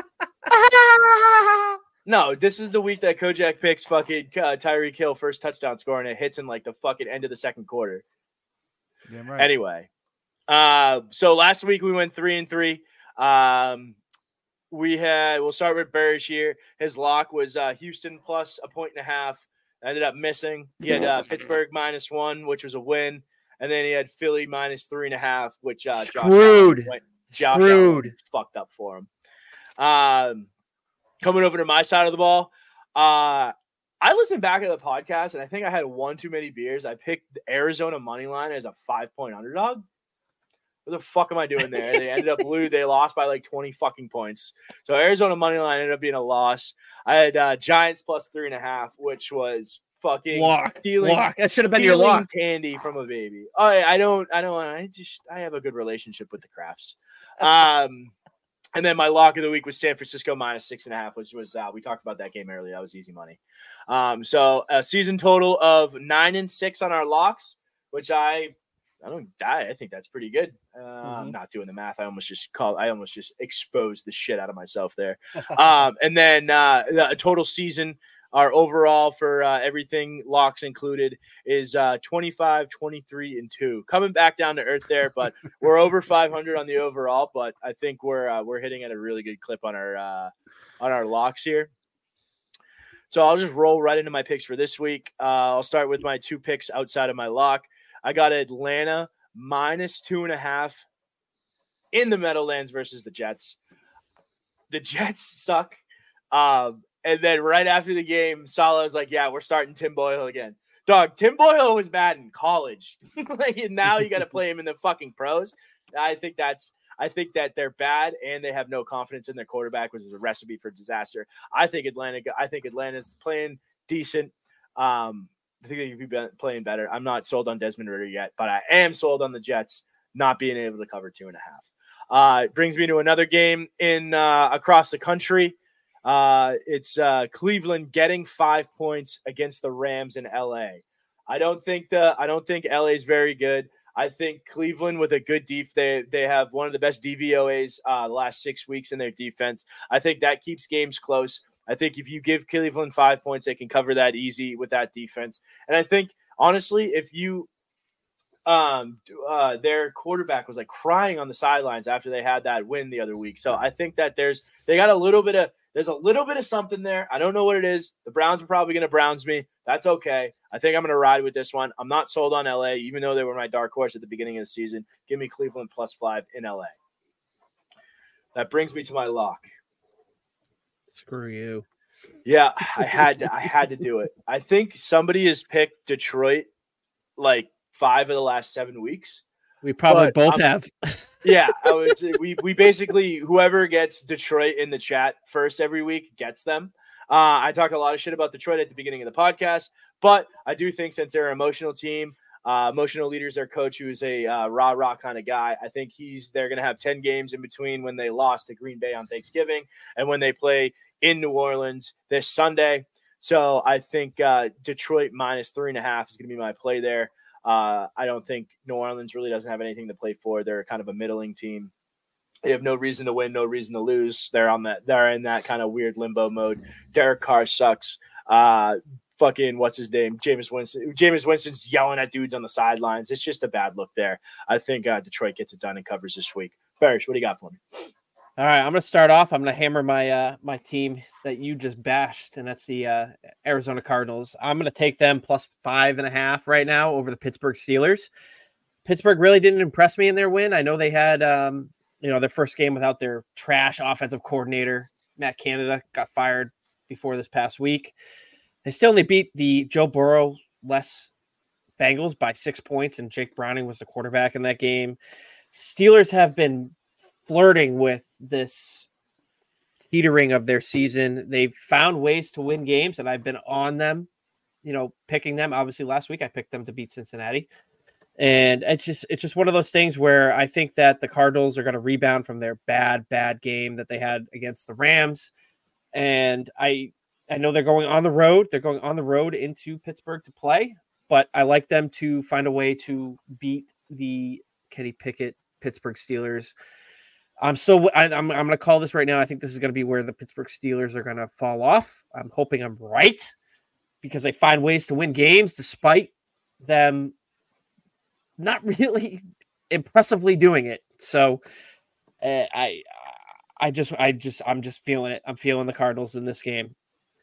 No, this is the week that Kojak picks fucking uh, Tyreek Hill first touchdown score, and it hits in like the fucking end of the second quarter. Damn right. Anyway, uh, so last week we went three and three. Um, we had we'll start with Burge here. His lock was uh, Houston plus a point and a half. Ended up missing. He had uh, Pittsburgh minus one, which was a win, and then he had Philly minus three and a half, which uh, screwed, Josh went, Josh screwed, fucked up for him. Um, coming over to my side of the ball, uh, I listened back to the podcast, and I think I had one too many beers. I picked the Arizona money line as a five-point underdog. What the fuck am I doing there? They ended up losing. They lost by like twenty fucking points. So Arizona money line ended up being a loss. I had uh, Giants plus three and a half, which was fucking lock. stealing. Lock. That should have been your lock. Candy from a baby. Oh, I don't. I don't. I just. I have a good relationship with the Crafts. Um, and then my lock of the week was San Francisco minus six and a half, which was uh, we talked about that game earlier. That was easy money. Um, so a season total of nine and six on our locks, which I. I don't die. I think that's pretty good. Uh, mm-hmm. I'm not doing the math. I almost just call. I almost just exposed the shit out of myself there. um, and then uh, the total season, our overall for uh, everything locks included is uh, twenty-five, twenty-three, and two. Coming back down to earth there, but we're over five hundred on the overall. But I think we're uh, we're hitting at a really good clip on our uh, on our locks here. So I'll just roll right into my picks for this week. Uh, I'll start with my two picks outside of my lock. I got Atlanta minus two and a half in the Meadowlands versus the Jets. The Jets suck. Um, and then right after the game, Saleh was like, yeah, we're starting Tim Boyle again. Dog, Tim Boyle was bad in college. Like, now you got to play him in the fucking pros. I think that's I think that they're bad and they have no confidence in their quarterback, which is a recipe for disaster. I think Atlanta I think Atlanta's playing decent. Um I think they could be playing better. I'm not sold on Desmond Ridder yet, but I am sold on the Jets not being able to cover two and a half. Uh, it brings me to another game in uh, across the country. Uh, it's uh, Cleveland getting five points against the Rams in L A. I don't think the I don't think L A is very good. I think Cleveland with a good def, they they have one of the best D V O As uh, the last six weeks in their defense. I think that keeps games close. I think if you give Cleveland five points, they can cover that easy with that defense. And I think, honestly, if you um, uh, their quarterback was like crying on the sidelines after they had that win the other week. So I think that there's they got a little bit of there's a little bit of something there. I don't know what it is. The Browns are probably going to Browns me. That's okay. I think I'm going to ride with this one. I'm not sold on L A, even though they were my dark horse at the beginning of the season. Give me Cleveland plus five in L A. That brings me to my lock. Screw you. Yeah, I had to. I had to do it. I think somebody has picked Detroit like five of the last seven weeks. We probably both I'm, have. Yeah, I was. We we basically whoever gets Detroit in the chat first every week gets them. Uh, I talked a lot of shit about Detroit at the beginning of the podcast, but I do think since they're an emotional team, uh, emotional leaders, their coach who is a uh, rah rah kind of guy, I think he's they're going to have ten games in between when they lost to Green Bay on Thanksgiving and when they play in New Orleans this Sunday. So I think uh, Detroit minus three and a half is going to be my play there. Uh, I don't think New Orleans really doesn't have anything to play for. They're kind of a middling team. They have no reason to win, no reason to lose. They're on that. They're in that kind of weird limbo mode. Derek Carr sucks. Uh, fucking what's his name? Jameis Winston. Jameis Winston's yelling at dudes on the sidelines. It's just a bad look there. I think uh, Detroit gets it done and covers this week. Barish, what do you got for me? All right, I'm going to start off. I'm going to hammer my uh, my team that you just bashed, and that's the uh, Arizona Cardinals. I'm going to take them plus five and a half right now over the Pittsburgh Steelers. Pittsburgh really didn't impress me in their win. I know they had um, you know their first game without their trash offensive coordinator. Matt Canada got fired before this past week. They still only beat the Joe Burrow-less Bengals by six points, and Jake Browning was the quarterback in that game. Steelers have been flirting with this teetering of their season. They've found ways to win games, and I've been on them, you know, picking them. Obviously, last week I picked them to beat Cincinnati. And it's just it's just one of those things where I think that the Cardinals are going to rebound from their bad, bad game that they had against the Rams. And I I know they're going on the road. They're going on the road into Pittsburgh to play, but I like them to find a way to beat the Kenny Pickett Pittsburgh Steelers. I'm still I, I'm I'm going to call this right now. I think this is going to be where the Pittsburgh Steelers are going to fall off. I'm hoping I'm right because they find ways to win games despite them not really impressively doing it. So uh, I I just I just I'm just feeling it. I'm feeling the Cardinals in this game.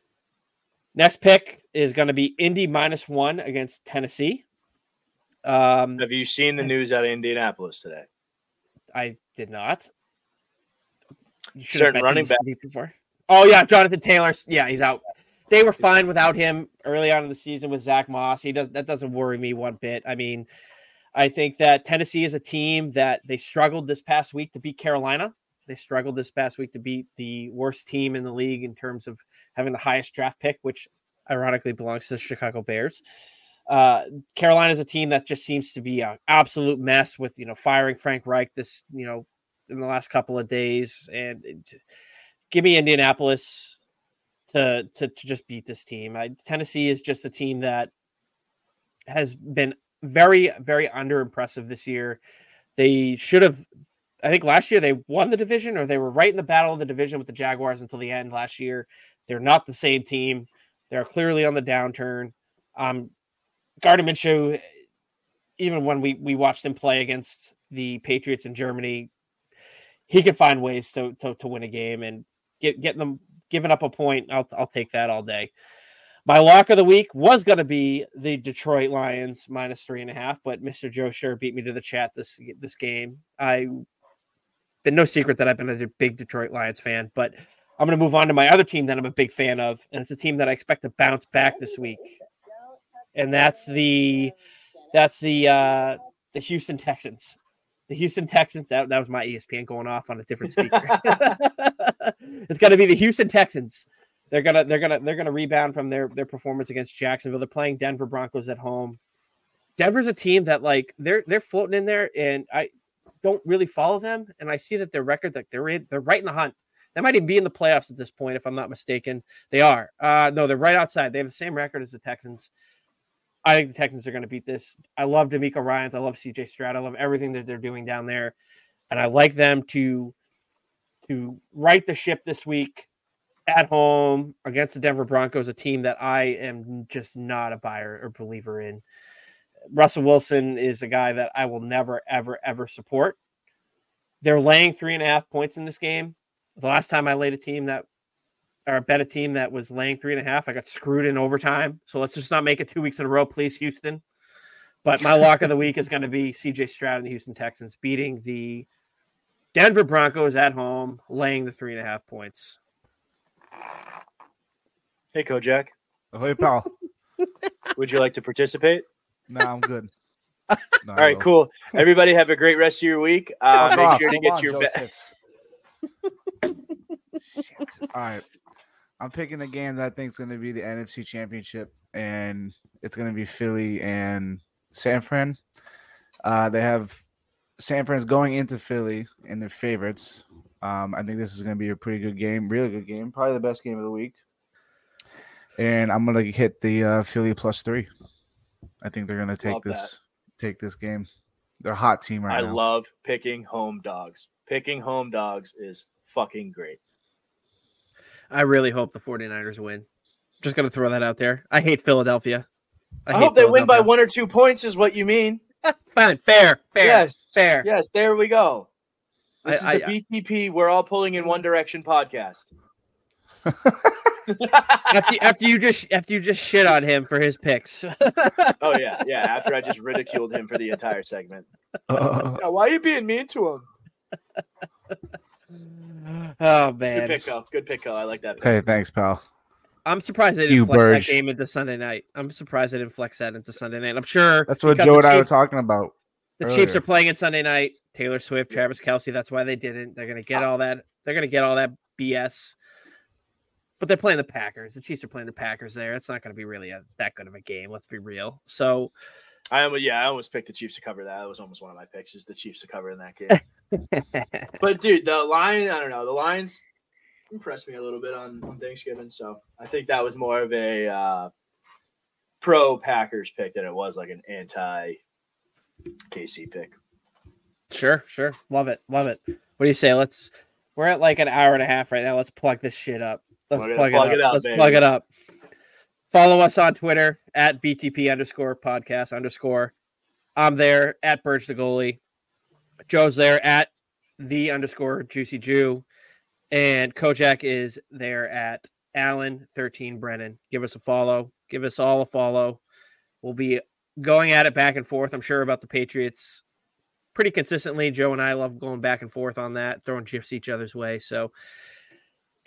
Next pick is going to be Indy minus one against Tennessee. Um, Have you seen the news out of Indianapolis today? I did not. You Certain running back before. Oh yeah, Jonathan Taylor. Yeah, he's out. they were fine without him early on in the season with Zach Moss. He does that doesn't worry me one bit. I mean, I think that Tennessee is a team that they struggled this past week to beat Carolina. They struggled this past week to beat the worst team in the league in terms of having the highest draft pick, which ironically belongs to the Chicago Bears. Uh, Carolina is a team that just seems to be an absolute mess with, you know, firing Frank Reich this, you know, in the last couple of days. And it, give me Indianapolis to, to, to just beat this team. I, Tennessee is just a team that has been very, very under impressive this year. They should have, I think last year they won the division, or they were right in the battle of the division with the Jaguars until the end last year. They're not the same team. They're clearly on the downturn. Um, Gardner Minshew, even when we, we watched him play against the Patriots in Germany, he can find ways to, to, to win a game, and get, getting them giving up a point. I'll, I'll take that all day. My lock of the week was going to be the Detroit Lions minus three and a half, but Mister Joe Sure beat me to the chat this, this game. I been no secret that I've been a big Detroit Lions fan, but I'm going to move on to my other team that I'm a big fan of, and it's a team that I expect to bounce back this week. And that's the that's the uh, the Houston Texans. The Houston Texans. That, that was my E S P N going off on a different speaker. It's going to be the Houston Texans. They're gonna they're gonna they're gonna rebound from their their performance against Jacksonville. They're playing Denver Broncos at home. Denver's a team that, like, they're they're floating in there, and I don't really follow them. And I see that their record, like, they're in, they're right in the hunt. They might even be in the playoffs at this point, if I'm not mistaken. They are. Uh, no, they're right outside. They have the same record as the Texans. I think the Texans are going to beat this. I love D'Amico Ryans. I love C J Stroud. I love everything that they're doing down there. And I like them to, to right the ship this week at home against the Denver Broncos, a team that I am just not a buyer or believer in. Russell Wilson is a guy that I will never, ever, ever support. They're laying three and a half points in this game. The last time I laid a team that, or bet a team that was laying three and a half, I got screwed in overtime. So let's just not make it two weeks in a row, please, Houston. But my lock of the week is going to be C J Stroud and the Houston Texans beating the Denver Broncos at home, laying the three and a half points. Hey, Kojak. Oh, hey, pal. Would you like to participate? No, nah, I'm good. No, All right, no. cool. Everybody have a great rest of your week. Uh, Hold make on, sure to hold get on, your bet. Joseph. All right. I'm picking the game that I think is going to be the N F C Championship, and it's going to be Philly and San Fran. Uh, they have San Fran's going into Philly and they're favorites. Um, I think this is going to be a pretty good game, really good game, probably the best game of the week. And I'm going to hit the uh, Philly plus three. I think they're going to take Love this that. take this game. They're a hot team right I now. love picking home dogs. Picking home dogs is fucking great. I really hope the 49ers win. Just going to throw that out there. I hate Philadelphia. I, I hate hope they win by Philadelphia. one or two points is what you mean. Fine. Fair. Fair. Yes. Fair. Yes, there we go. This I- is the I- B T P We're All Pulling in One Direction podcast. after, after you just after you just shit on him for his picks. Oh, yeah. Yeah, after I just ridiculed him for the entire segment. Uh, Yeah, why are you being mean to him? Oh, Good man. pick, Go. Good pick, Go. I like that pick. hey, thanks, pal. I'm surprised they didn't You flex Burge. that game into Sunday night. I'm surprised they didn't flex that into Sunday night. I'm sure That's what because Joe the and I were Chiefs- talking about. The earlier. Chiefs are playing it Sunday night. Taylor Swift, Travis Kelce. That's why they didn't. They're gonna get all that. They're gonna get all that B S. But they're playing the Packers. The Chiefs are playing the Packers there. It's not gonna be really a, that good of a game. Let's be real. So, I am, yeah, I almost picked the Chiefs to cover that. That was almost one of my picks, is the Chiefs to cover in that game. But, dude, the Lions, I don't know. The Lions impressed me a little bit on, on Thanksgiving. So I think that was more of a uh, pro-Packers pick than it was like an anti-K C pick. sure, sure, love it, love it. What do you say? Let's. We're at like an hour and a half right now. Let's plug this shit up. Let's We're plug, gonna it plug up. it up, Let's baby. plug it up. Follow us on Twitter at B T P underscore podcast underscore. I'm there at Burge the Goalie. Joe's there at the underscore Juicy Jew. And Kojak is there at Allen thirteen Brennan. Give us a follow. Give us all a follow. We'll be going at it back and forth, I'm sure, about the Patriots pretty consistently. Joe and I love going back and forth on that, throwing gifs each other's way. So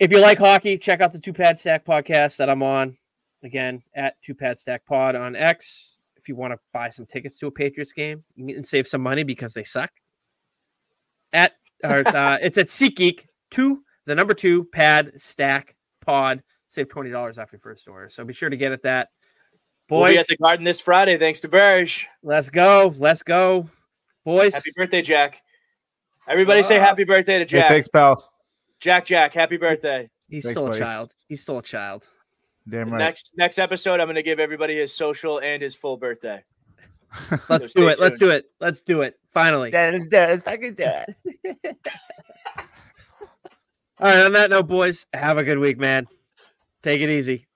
If you like hockey, check out the Two Pad Stack podcast that I'm on. Again, at Two Pad Stack Pod on X. If you want to buy some tickets to a Patriots game and save some money because they suck. At or it's, uh, it's at SeatGeek two, the number two Pad Stack Pod. Save twenty dollars off your first order. So be sure to get at that. Boys, we'll be at the Garden this Friday. Thanks to Burge. Let's go. Let's go. Boys. Happy birthday, Jack. Everybody uh, say happy birthday to Jack. Hey, thanks, pal. Jack, Jack, happy birthday. He's thanks, still buddy. a child. He's still a child. Damn right. Next next episode, I'm going to give everybody his social and his full birthday. Let's So do it. tuned. Let's do it. Let's do it. Finally. Let's do it. Let's fucking do it. All right. On that note, boys, have a good week, man. Take it easy.